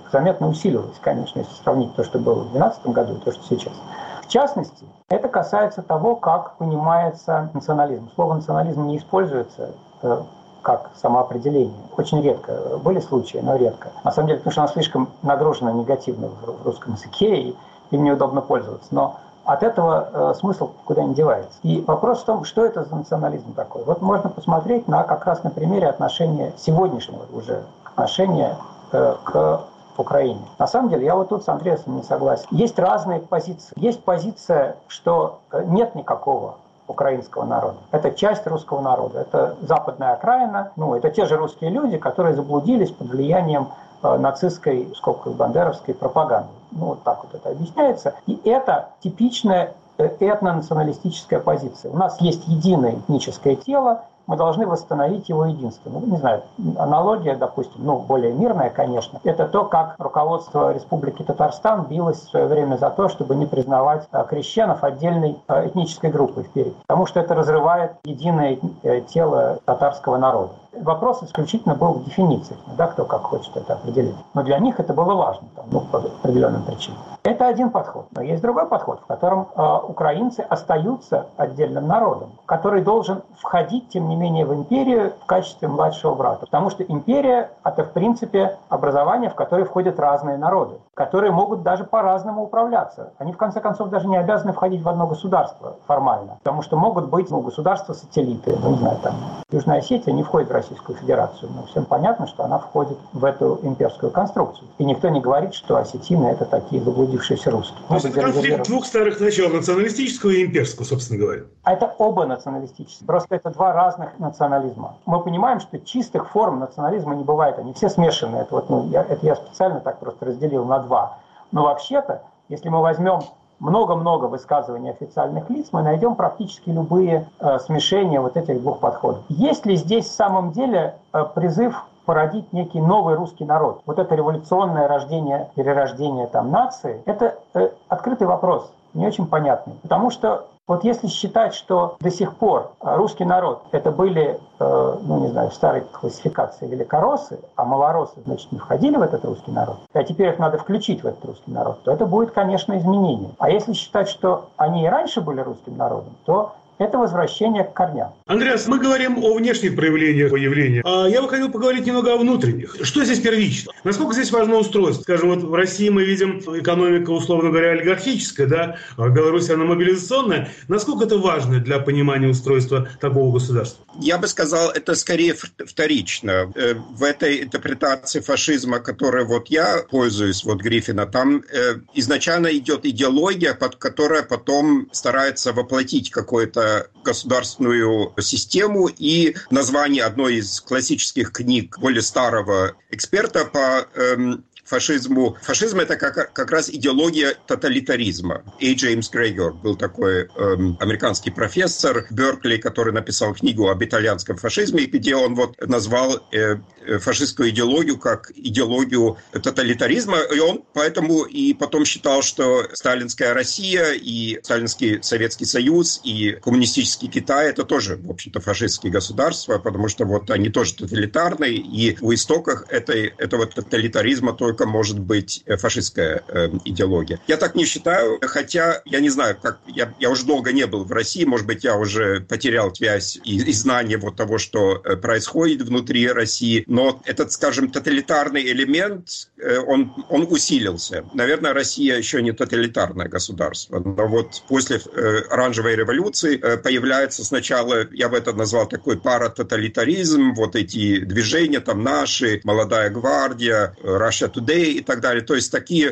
заметно усилилось, конечно, если сравнить то, что было в две тысячи двенадцатом году и то, что сейчас. В частности, это касается того, как понимается национализм. Слово «национализм» не используется э, как самоопределение. Очень редко. Были случаи, но редко. На самом деле, потому что оно слишком нагружено негативно в русском языке, и им неудобно пользоваться. Но от этого э, смысл куда не девается. И вопрос в том, что это за национализм такой. Вот можно посмотреть на как раз на примере отношения сегодняшнего уже отношения э, к Украине. На самом деле, я вот тут с Андреасом не согласен. Есть разные позиции. Есть позиция, что нет никакого украинского народа. Это часть русского народа. Это западная окраина. Ну, это те же русские люди, которые заблудились под влиянием э, нацистской, в скобках, бандеровской пропаганды. Ну, вот так вот это объясняется. И это типичная этнонационалистическая позиция. У нас есть единое этническое тело, мы должны восстановить его единство. Ну, не знаю, аналогия, допустим, ну, более мирная, конечно, это то, как руководство Республики Татарстан билось в свое время за то, чтобы не признавать крещенов отдельной этнической группой вперед, потому что это разрывает единое тело татарского народа. Вопрос исключительно был в дефинициях, да, кто как хочет это определить. Но для них это было важно, там, ну, по определенным причинам. Это один подход. Но есть другой подход, в котором э, украинцы остаются отдельным народом, который должен входить, тем не менее, в империю в качестве младшего брата. Потому что империя – это, в принципе, образование, в которое входят разные народы, которые могут даже по-разному управляться. Они, в конце концов, даже не обязаны входить в одно государство формально, потому что могут быть, ну, государства-сателлиты. Ну, не знаю, там, Южная Осетия не входит в Российскую Федерацию, но всем понятно, что она входит в эту имперскую конструкцию. И никто не говорит, что осетины – это такие заблудившиеся русские. То есть это конфликт двух старых начал, националистического и имперского, собственно говоря. А это оба националистические. Просто это два разных национализма. Мы понимаем, что чистых форм национализма не бывает. Они все смешаны. Это, вот, ну, я, это я специально так просто разделил на два. Но вообще-то, если мы возьмем много-много высказываний официальных лиц, мы найдем практически любые э, смешения вот этих двух подходов. Есть ли здесь в самом деле э, призыв породить некий новый русский народ? Вот это революционное рождение, перерождение там нации, это э, открытый вопрос, не очень понятный. Потому что вот если считать, что до сих пор русский народ это были, э, ну не знаю, в старой классификации великороссы, а малороссы, значит, не входили в этот русский народ, а теперь их надо включить в этот русский народ, то это будет, конечно, изменение. А если считать, что они и раньше были русским народом, то это возвращение к корням. Андреас, мы говорим о внешних проявлениях явления, а я бы хотел поговорить немного о внутренних. Что здесь первично? Насколько здесь важно устройство? Скажем, вот в России мы видим экономика, условно говоря, олигархическая, да, а в Беларуси она мобилизационная. Насколько это важно для понимания устройства такого государства? Я бы сказал, это скорее вторично. В этой интерпретации фашизма, которой вот я пользуюсь, вот Гриффина, там изначально идет идеология, под которая потом старается воплотить какое-то государственную систему, и название одной из классических книг более старого эксперта по эм, фашизму. Фашизм – это как, как раз идеология тоталитаризма. И. Джеймс Грегор был такой эм, американский профессор в Беркли, который написал книгу об итальянском фашизме, где он вот назвал э, фашистскую идеологию как идеологию тоталитаризма. И он поэтому и потом считал, что сталинская Россия и сталинский Советский Союз и коммунистический Китай – это тоже, в общем-то, фашистские государства, потому что вот они тоже тоталитарные, и в истоках этой, этого тоталитаризма только может быть фашистская э, идеология. Я так не считаю, хотя я не знаю, как я, я уже долго не был в России, может быть, я уже потерял связь и, и знание вот того, что э, происходит внутри России, но этот, скажем, тоталитарный элемент, э, он, он усилился. Наверное, Россия еще не тоталитарное государство, но вот после э, оранжевой революции э, появляется сначала, я бы это назвал такой паратоталитаризм, вот эти движения там наши, Молодая гвардия, Russia Today и так далее. То есть такие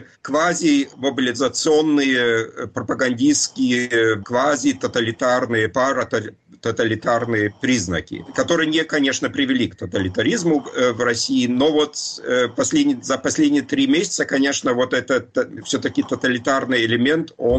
квази-мобилизационные, пропагандистские, квази-тоталитарные, паратоталитарные признаки, которые не, конечно, привели к тоталитаризму в России, но вот последний, за последние три месяца, конечно, вот этот все-таки тоталитарный элемент, он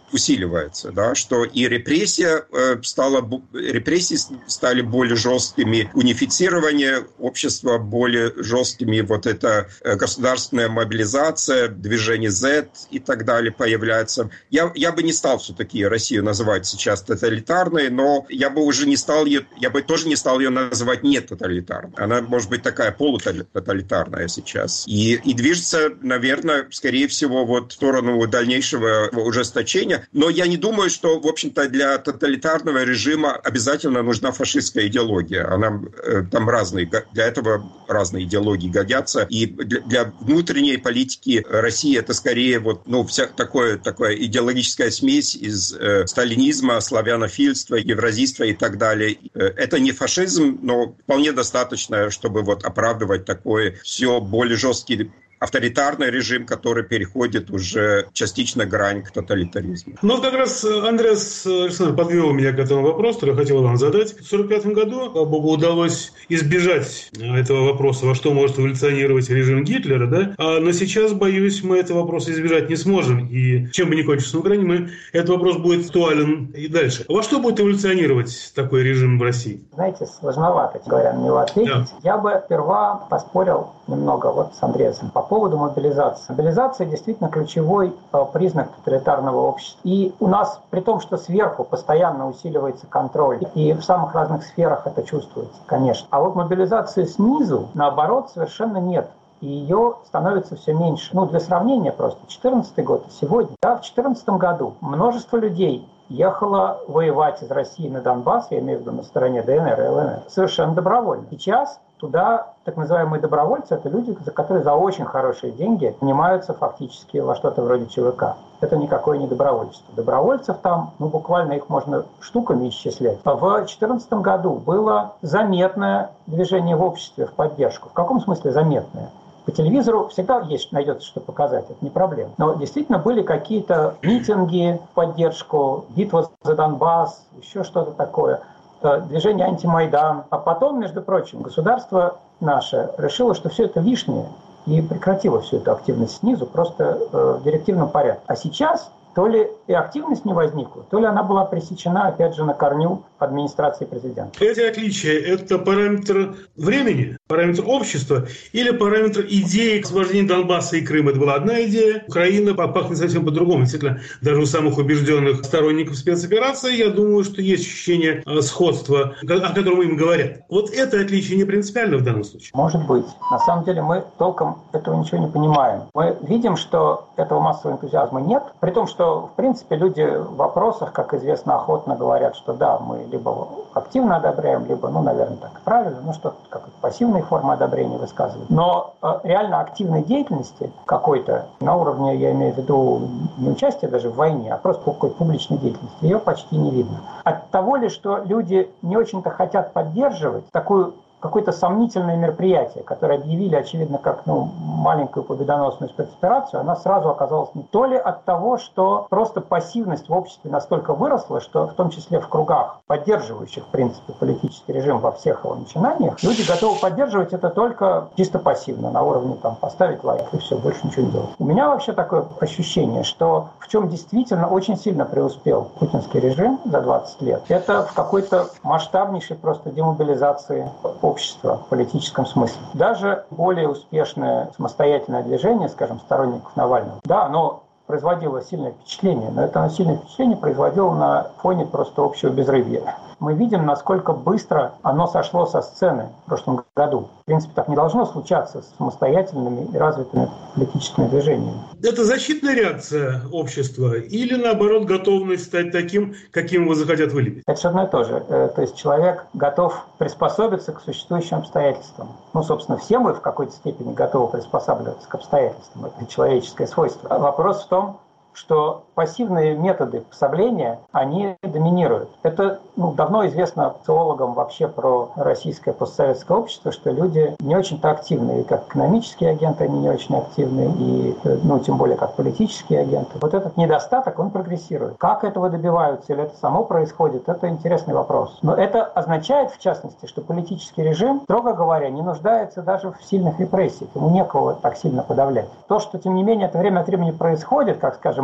усиливается, да, что и репрессия стала, репрессии стали более жесткими, унифицирование общества более жесткими, вот эта государственная мобилизация, движение Z и так далее появляется. Я, я бы не стал все-таки Россию называть сейчас тоталитарной, но я бы уже не стал ее, я бы тоже не стал ее называть не тоталитарной. Она может быть такая полутоталитарная сейчас. И, и движется, наверное, скорее всего, вот в сторону дальнейшего ужесточения. Но я не думаю, что, в общем-то, для тоталитарного режима обязательно нужна фашистская идеология. Она, там разные, для этого разные идеологии годятся. И для, для внутренней политики России это скорее вот, ну, вся такое, такая идеологическая смесь из э, сталинизма, славянофильства, евразийства и так далее. Это не фашизм, но вполне достаточно, чтобы вот оправдывать такой все более жесткий авторитарный режим, который переходит уже частично грань к тоталитаризму. Ну, как раз Андреас Александр подвел меня к этому вопросу, который я хотел вам задать. В сорок пятом году, слава богу, удалось избежать этого вопроса, во что может эволюционировать режим Гитлера, да? А, но сейчас, боюсь, мы этого вопроса избежать не сможем. И чем бы ни кончился на Украине, мы, этот вопрос будет актуален и дальше. Во что будет эволюционировать такой режим в России? Знаете, сложновато, говоря, на него ответить. Да. Я бы сперва поспорил немного вот с Андреасом по поводу мобилизации. Мобилизация действительно ключевой признак тоталитарного общества. И у нас, при том, что сверху постоянно усиливается контроль, и в самых разных сферах это чувствуется, конечно. А вот мобилизации снизу, наоборот, совершенно нет. И ее становится все меньше. Ну, для сравнения просто. четырнадцатый год, сегодня. Да, в две тысячи четырнадцатом году множество людей ехало воевать из России на Донбасс, я имею в виду на стороне ДНР и ЛНР, совершенно добровольно. Сейчас туда так называемые добровольцы – это люди, которые за очень хорошие деньги нанимаются фактически во что-то вроде ЧВК. Это никакое не добровольчество. Добровольцев там, ну, буквально их можно штуками исчислять. В две тысячи четырнадцатом году было заметное движение в обществе в поддержку. В каком смысле заметное? По телевизору всегда есть, найдется, что показать, это не проблема. Но действительно были какие-то митинги в поддержку, битва за Донбасс, еще что-то такое, движение антимайдан. А потом, между прочим, государство наше решило, что все это лишнее, и прекратило всю эту активность снизу просто э, в директивном порядке. А сейчас то ли и активность не возникла, то ли она была пресечена, опять же, на корню администрации президента. Эти отличия – это параметр времени, параметр общества или параметр идеи освобождения Донбасса и Крыма? Это была одна идея. Украина пахнет совсем по-другому. Действительно, даже у самых убежденных сторонников спецоперации, я думаю, что есть ощущение сходства, о котором им говорят. Вот это отличие не принципиально в данном случае? Может быть. На самом деле мы толком этого ничего не понимаем. Мы видим, что этого массового энтузиазма нет, при том, что в принципе, люди в вопросах, как известно, охотно говорят, что да, мы либо активно одобряем, либо, ну, наверное, так правильно, ну, что-то, какая-то пассивная форма одобрения высказывают. Но э, реально активной деятельности какой-то на уровне, я имею в виду, не участия даже в войне, а просто какой-то публичной деятельности, ее почти не видно. От того ли, что люди не очень-то хотят поддерживать такую какое-то сомнительное мероприятие, которое объявили, очевидно, как ну, маленькую победоносную спецоперацию, она сразу оказалась не то ли от того, что просто пассивность в обществе настолько выросла, что в том числе в кругах, поддерживающих, в принципе, политический режим во всех его начинаниях, люди готовы поддерживать это только чисто пассивно, на уровне там, поставить лайк и все, больше ничего не делать. У меня вообще такое ощущение, что в чем действительно очень сильно преуспел путинский режим за двадцать лет, это в какой-то масштабнейшей просто демобилизации общества в политическом смысле. Даже более успешное самостоятельное движение, скажем, сторонников Навального, да, оно производило сильное впечатление, но это сильное впечатление производило на фоне просто общего безрыбья. Мы видим, насколько быстро оно сошло со сцены в прошлом году. В принципе, так не должно случаться с самостоятельными и развитыми политическими движениями. Это защитная реакция общества или, наоборот, готовность стать таким, каким его захотят вылепить? Это же одно и то же. То есть человек готов приспособиться к существующим обстоятельствам. Ну, собственно, все мы в какой-то степени готовы приспосабливаться к обстоятельствам. Это человеческое свойство. Вопрос в том, что пассивные методы пособления, они доминируют. Это ну, давно известно социологам вообще про российское постсоветское общество, что люди не очень-то активны. И как экономические агенты они не очень активны, и ну, тем более как политические агенты. Вот этот недостаток, он прогрессирует. Как этого добиваются или это само происходит, это интересный вопрос. Но это означает, в частности, что политический режим, строго говоря, не нуждается даже в сильных репрессиях. Ему некого так сильно подавлять. То, что, тем не менее, это время от времени происходит, как, скажем,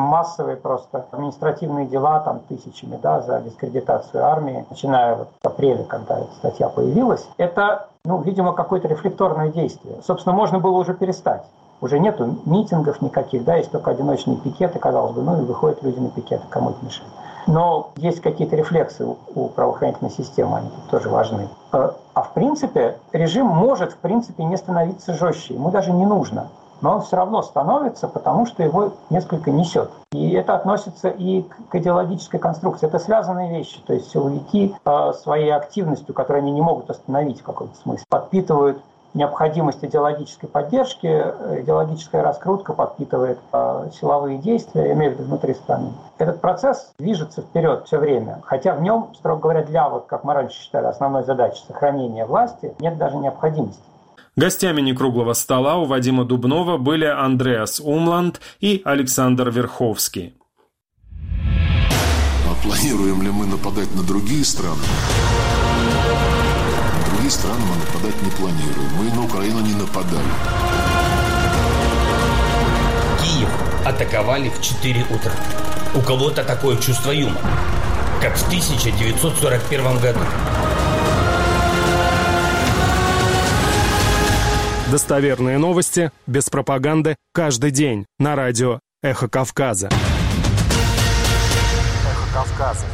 массовые просто административные дела, там тысячами, да, за дискредитацию армии, начиная вот с апреля, когда эта статья появилась, это, ну, видимо, какое-то рефлекторное действие. Собственно, можно было уже перестать. Уже нету митингов никаких, да, есть только одиночные пикеты, казалось бы, ну и выходят люди на пикеты, кому это мешает. Но есть какие-то рефлексы у правоохранительной системы, они тут тоже важны. А в принципе, режим может, в принципе, не становиться жестче, ему даже не нужно. Но он все равно становится, потому что его несколько несет. И это относится и к идеологической конструкции. Это связанные вещи. То есть силовики своей активностью, которую они не могут остановить в каком-то смысле, подпитывают необходимость идеологической поддержки, идеологическая раскрутка подпитывает э, силовые действия, я имею в виду внутри страны. Этот процесс движется вперед все время, хотя в нем, строго говоря, для, вот, как мы раньше считали, основной задачи сохранения власти нет даже необходимости. Гостями некруглого стола у Вадима Дубнова были Андреас Умланд и Александр Верховский. А планируем ли мы нападать на другие страны? Другие страны мы нападать не планируем. Мы на Украину не нападали. Киев атаковали в четыре утра. У кого-то такое чувство юмора, как в тысяча девятьсот сорок первом году. Достоверные новости, без пропаганды, каждый день на радио «Эхо Кавказа». «Эхо Кавказа».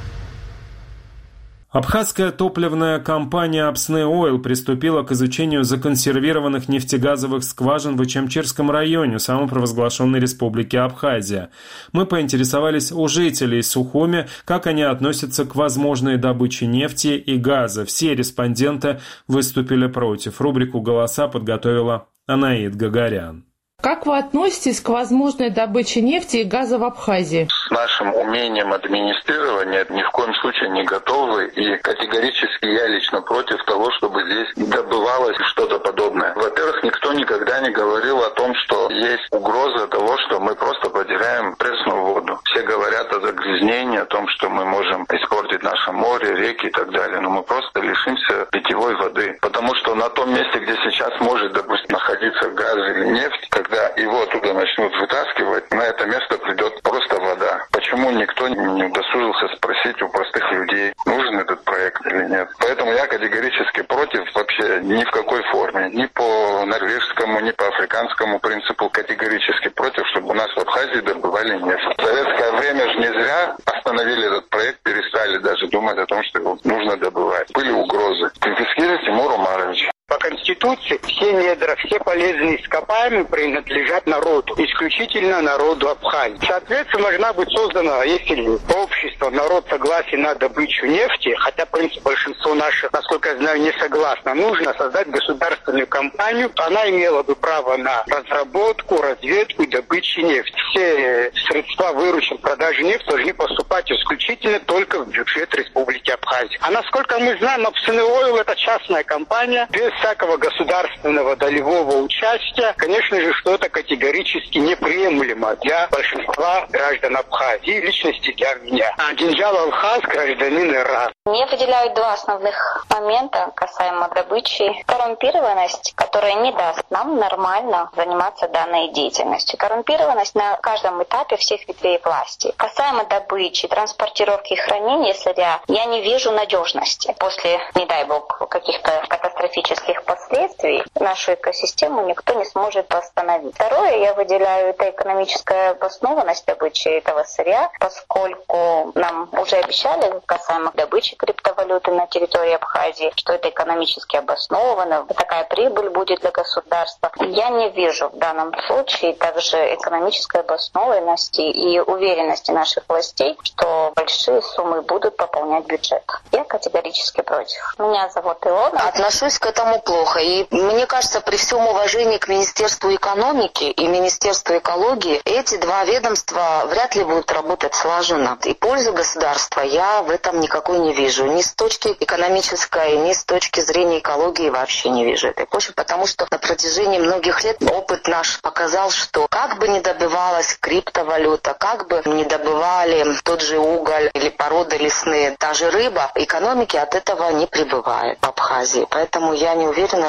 Абхазская топливная компания «Апснеойл» приступила к изучению законсервированных нефтегазовых скважин в Ичемчирском районе самопровозглашенной республики Абхазия. Мы поинтересовались у жителей Сухуми, как они относятся к возможной добыче нефти и газа. Все респонденты выступили против. Рубрику «Голоса» подготовила Анаид Гагарян. Как вы относитесь к возможной добыче нефти и газа в Абхазии? С нашим умением администрирования ни в коем случае не готовы. И категорически я лично против того, чтобы здесь добывалось что-то подобное. Во-первых, никто никогда не говорил о том, что есть угроза того, что мы просто потеряем пресную воду. Все говорят о загрязнении, о том, что мы можем испортить наше море, реки и так далее. Но мы просто лишимся питьевой воды. Потому что на том месте, где сейчас может, допустим, находиться газ или нефть, когда его оттуда начнут вытаскивать, на это место придет просто вода. Почему никто не удосужился спросить у простых людей, нужен этот проект или нет? Поэтому я категорически против вообще ни в какой форме. Ни по норвежскому, ни по африканскому принципу категорически против, чтобы у нас в Абхазии добывали нефть. В советское время же не зря остановили этот проект, перестали даже думать о том, что его нужно добывать. Были угрозы. Конфискировать Тимур Умарович. По Конституции все недра, все полезные ископаемые принадлежат народу, исключительно народу Абхазии. Соответственно, должна быть создана, если общество, народ согласен на добычу нефти, хотя, в принципе, большинство наших, насколько я знаю, не согласно, нужно создать государственную компанию. Она имела бы право на разработку, разведку и добычу нефти. Все средства, вырученные продажи нефти, должны поступать исключительно только в бюджет Республики Абхазия. А насколько мы знаем, Апснеойл — это частная компания, без всякого государственного долевого участия, конечно же, что это категорически неприемлемо для большинства граждан Абхазии, личности для меня. А Гинджал Алхаз, гражданин Ирана. Мне выделяют два основных момента касаемо добычи. Коррумпированность, которая не даст нам нормально заниматься данной деятельностью. Коррумпированность на каждом этапе всех ветвей власти. Касаемо добычи, транспортировки и хранения сырья, я не вижу надежности. После, не дай бог, каких-то катастрофических последствий нашу экосистему никто не сможет восстановить. Второе, я выделяю, это экономическая обоснованность добычи этого сырья, поскольку нам уже обещали касаемо добычи криптовалюты на территории Абхазии, что это экономически обосновано, такая прибыль будет для государства. Я не вижу в данном случае также экономической обоснованности и уверенности наших властей, что большие суммы будут пополнять бюджет. Я категорически против. Меня зовут Илона. Отношусь к этому плохо. И мне кажется, при всем уважении к Министерству экономики и Министерству экологии, эти два ведомства вряд ли будут работать слаженно. И пользы государства я в этом никакой не вижу. Ни с точки экономической, ни с точки зрения экологии вообще не вижу этой пользы, потому что на протяжении многих лет опыт наш показал, что как бы ни добывалась криптовалюта, как бы ни добывали тот же уголь или породы лесные, та же рыба, экономики от этого не прибывает в Абхазии. Поэтому я не уверена,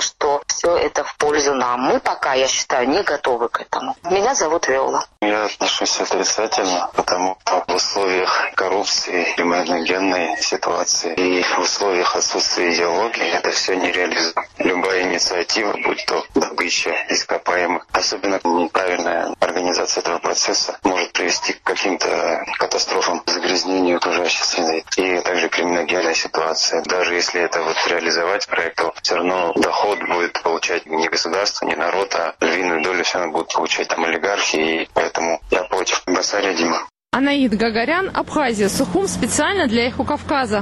что все это в пользу нам. Мы пока, я считаю, не готовы к этому. Меня зовут Виола. Я отношусь отрицательно, потому что в условиях коррупции, криминогенной ситуации и в условиях отсутствия идеологии это все нереализуемо. Любая инициатива, будь то добыча ископаемых, особенно неправильная организация этого процесса, может привести к каким-то катастрофам, загрязнению окружающей среды и также криминогенная ситуация. Даже если это вот реализовать проект, то все равно доход будет получать не государство, не народ, а львиную долю все равно будут получать там олигархи, и поэтому я против. Басария Дима. Анаид Гагарян, Абхазия, Сухум, специально для Эхо Кавказа.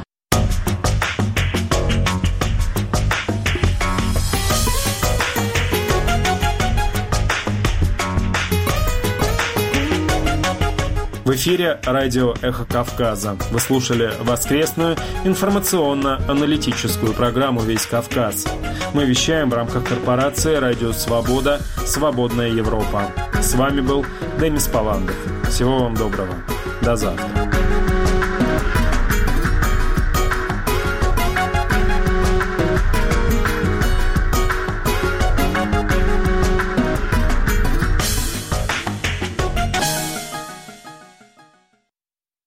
В эфире радио «Эхо Кавказа». Вы слушали воскресную информационно-аналитическую программу «Весь Кавказ». Мы вещаем в рамках корпорации «Радио Свобода. Свободная Европа». С вами был Демис Паландов. Всего вам доброго. До завтра.